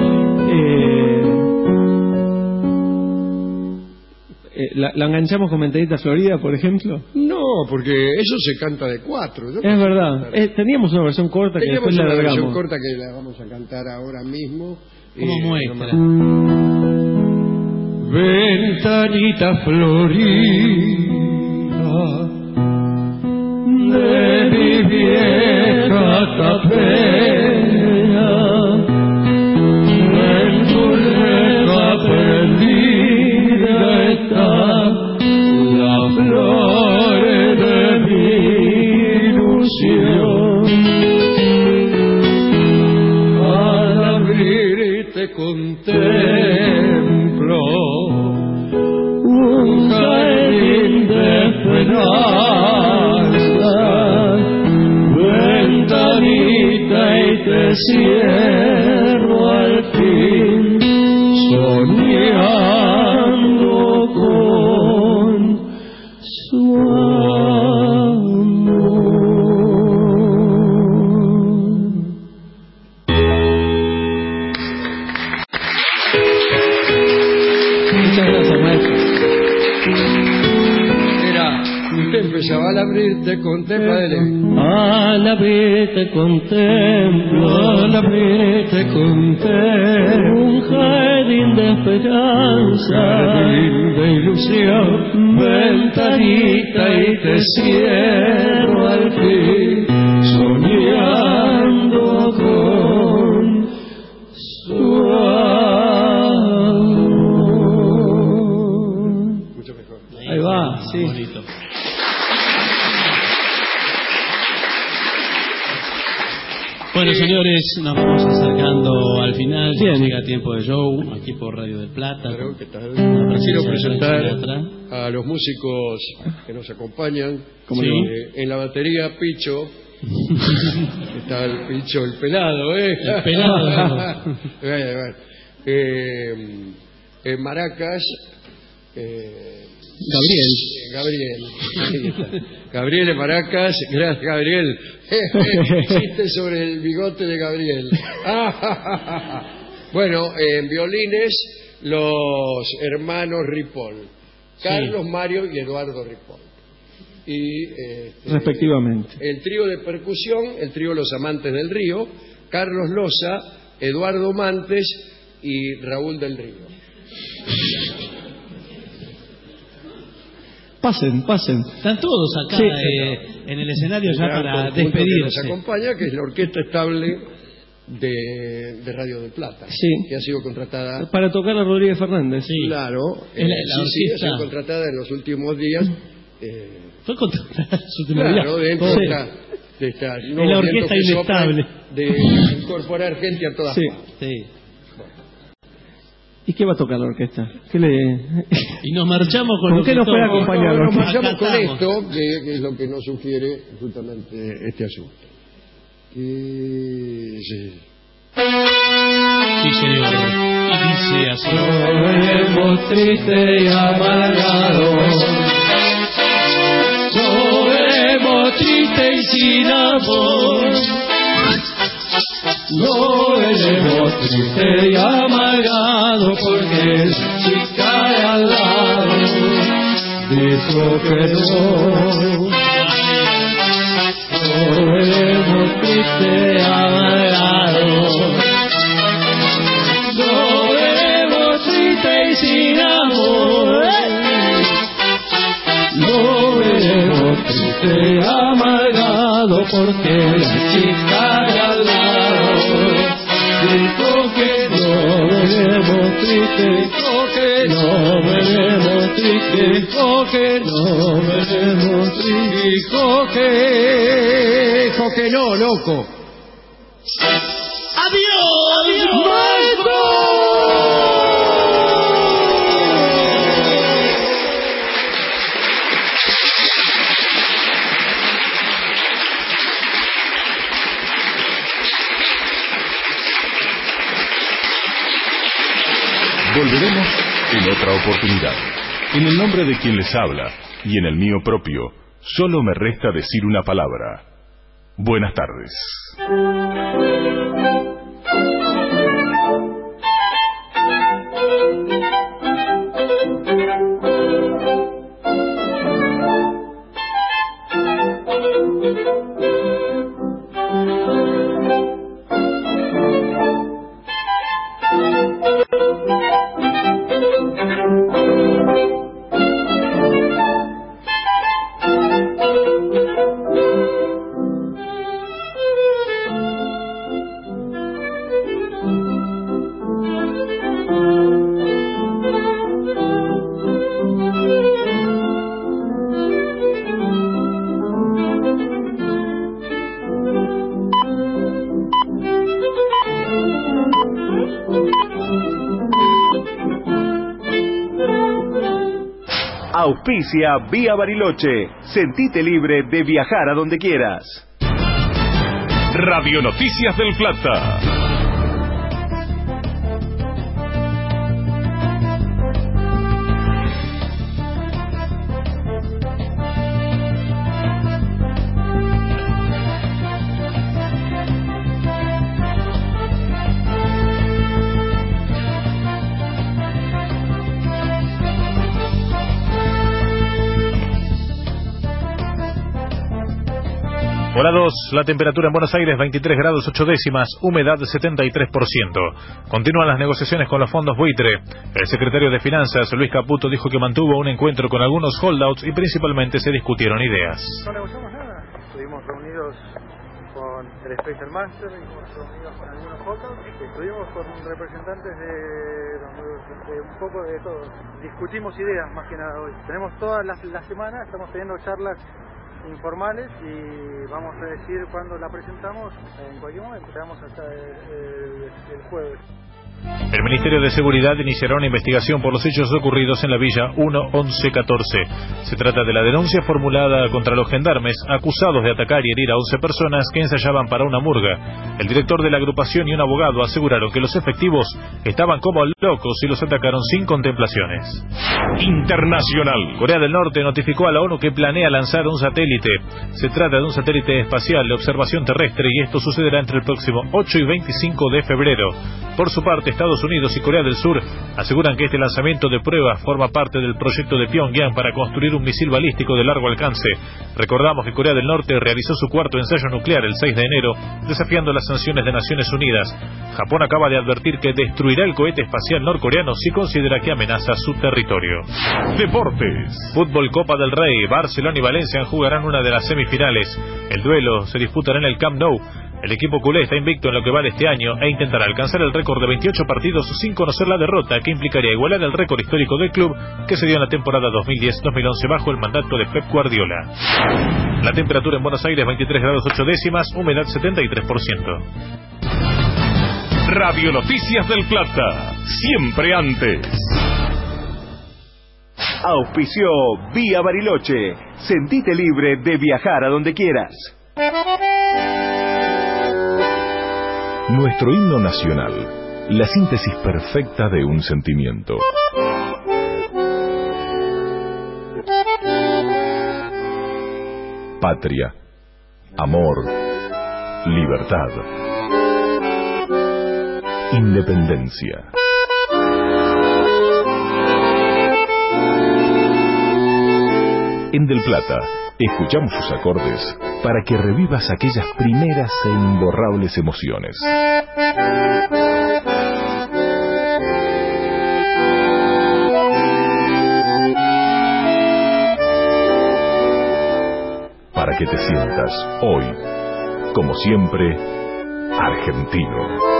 ¿La enganchamos con Mentadita Florida, por ejemplo? No, porque eso se canta de 4. Es verdad. Teníamos una versión corta que después la alargamos. Teníamos una versión corta que la vamos a cantar ahora mismo. ¿Cómo muestra? Ventanita florida de mi vieja capella, en tu reja prendida está la flor de mi ilusión. Al abrirte contemplo un jardín de esperanzas, ventanita y te cierro al fin, soñando con su Al abrirte contemplo, al abrirte contemplo, al abrirte contemplo, un jardín de esperanza, jardín de ilusión, ventanita y te cierro al fin, soñando con su amor. Mucho mejor. Ahí va, sí. Bonito. Bueno, señores, nos vamos acercando al final. Ya llega tiempo de show aquí por Radio del Plata. Claro, ¿qué tal? Quiero presentar a los músicos que nos acompañan. ¿Cómo no? En la batería, Picho. Está el Picho, el pelado, ¿eh? El pelado. Bueno. En maracas, Gabriel en maracas. Gracias, Gabriel. Chiste sobre el bigote de Gabriel. Bueno, en violines, los hermanos Ripoll, Carlos, Mario y Eduardo Ripoll. Y respectivamente. El trío de percusión, el trío Los Amantes del Río, Carlos Loza, Eduardo Mantes y Raúl del Río. Pasen. Están todos acá Sí. En el escenario ya para conjunto que despedirse. nos acompaña, que es la orquesta estable de Radio del Plata, Sí. que ha sido contratada Para tocar a Rodríguez Fernández. Sí. Claro, Es la ha orquesta. sido contratada en los últimos días. Fue contratada en su último Claro, día. dentro Sí. de esta Es la orquesta inestable. de incorporar gente a todas Sí. partes. Sí. ¿Y qué va a tocar la orquesta? ¿Qué le... Y nos marchamos con ¿Con lo qué que nos puede toca. acompañar? Nos Acá marchamos con estamos. esto, que es lo que nos sugiere justamente este asunto. Sí. Sí, señor. Y dice así. Sobremos triste y amargado, sobremos triste y sin amor, no veremos triste y amargado porque la chica de al lado dijo que no. No veremos triste y amargado, no veremos triste y sin amor, no veremos triste y amargado porque la chica de al lado dijo que no veremos triste, dijo que no veremos triste, dijo que no veremos triste, dijo que no, loco. ¡Adiós! Volveremos en otra oportunidad. En el nombre de quien les habla y en el mío propio, solo me resta decir una palabra. Buenas tardes. Auspicia Vía Bariloche. Sentite libre de viajar a donde quieras. Radio Noticias del Plata. Hora 2, la temperatura en Buenos Aires 23 grados 8 décimas, humedad 73%. Continúan las negociaciones con los fondos buitre. El secretario de Finanzas, Luis Caputo, dijo que mantuvo un encuentro con algunos holdouts y principalmente se discutieron ideas. No negociamos nada, estuvimos reunidos con el Special Master, estuvimos reunidos con algunos holdouts, estuvimos con representantes de un poco de todo. Discutimos ideas más que nada hoy. Tenemos toda la semana, estamos teniendo charlas informales y vamos a decir cuándo la presentamos en cualquier momento. Quedamos hasta el jueves. El Ministerio de Seguridad iniciará una investigación por los hechos ocurridos en la Villa 1-11-14. Se trata de la denuncia formulada contra los gendarmes acusados de atacar y herir a 11 personas que ensayaban para una murga. El director de la agrupación y un abogado aseguraron que los efectivos estaban como locos y los atacaron sin contemplaciones. Internacional. Corea del Norte notificó a la ONU que planea lanzar un satélite. Se trata de un satélite espacial de observación terrestre y esto sucederá entre el próximo 8 y 25 de febrero. Por su parte, Estados Unidos y Corea del Sur aseguran que este lanzamiento de pruebas forma parte del proyecto de Pyongyang para construir un misil balístico de largo alcance. Recordamos que Corea del Norte realizó su cuarto ensayo nuclear el 6 de enero, desafiando las sanciones de Naciones Unidas. Japón acaba de advertir que destruirá el cohete espacial norcoreano si considera que amenaza su territorio. Deportes. Fútbol Copa del Rey. Barcelona y Valencia jugarán una de las semifinales. El duelo se disputará en el Camp Nou. El equipo culé está invicto en lo que va de este año e intentará alcanzar el récord de 28 partidos sin conocer la derrota, que implicaría igualar el récord histórico del club que se dio en la temporada 2010-2011 bajo el mandato de Pep Guardiola. La temperatura en Buenos Aires 23 grados 8 décimas, humedad 73%. Radio Noticias del Plata, siempre antes. Auspició Vía Bariloche. Sentite libre de viajar a donde quieras. Nuestro himno nacional, la síntesis perfecta de un sentimiento. Patria, amor, libertad, independencia. En Del Plata, escuchamos sus acordes para que revivas aquellas primeras e imborrables emociones. Para que te sientas hoy, como siempre, argentino.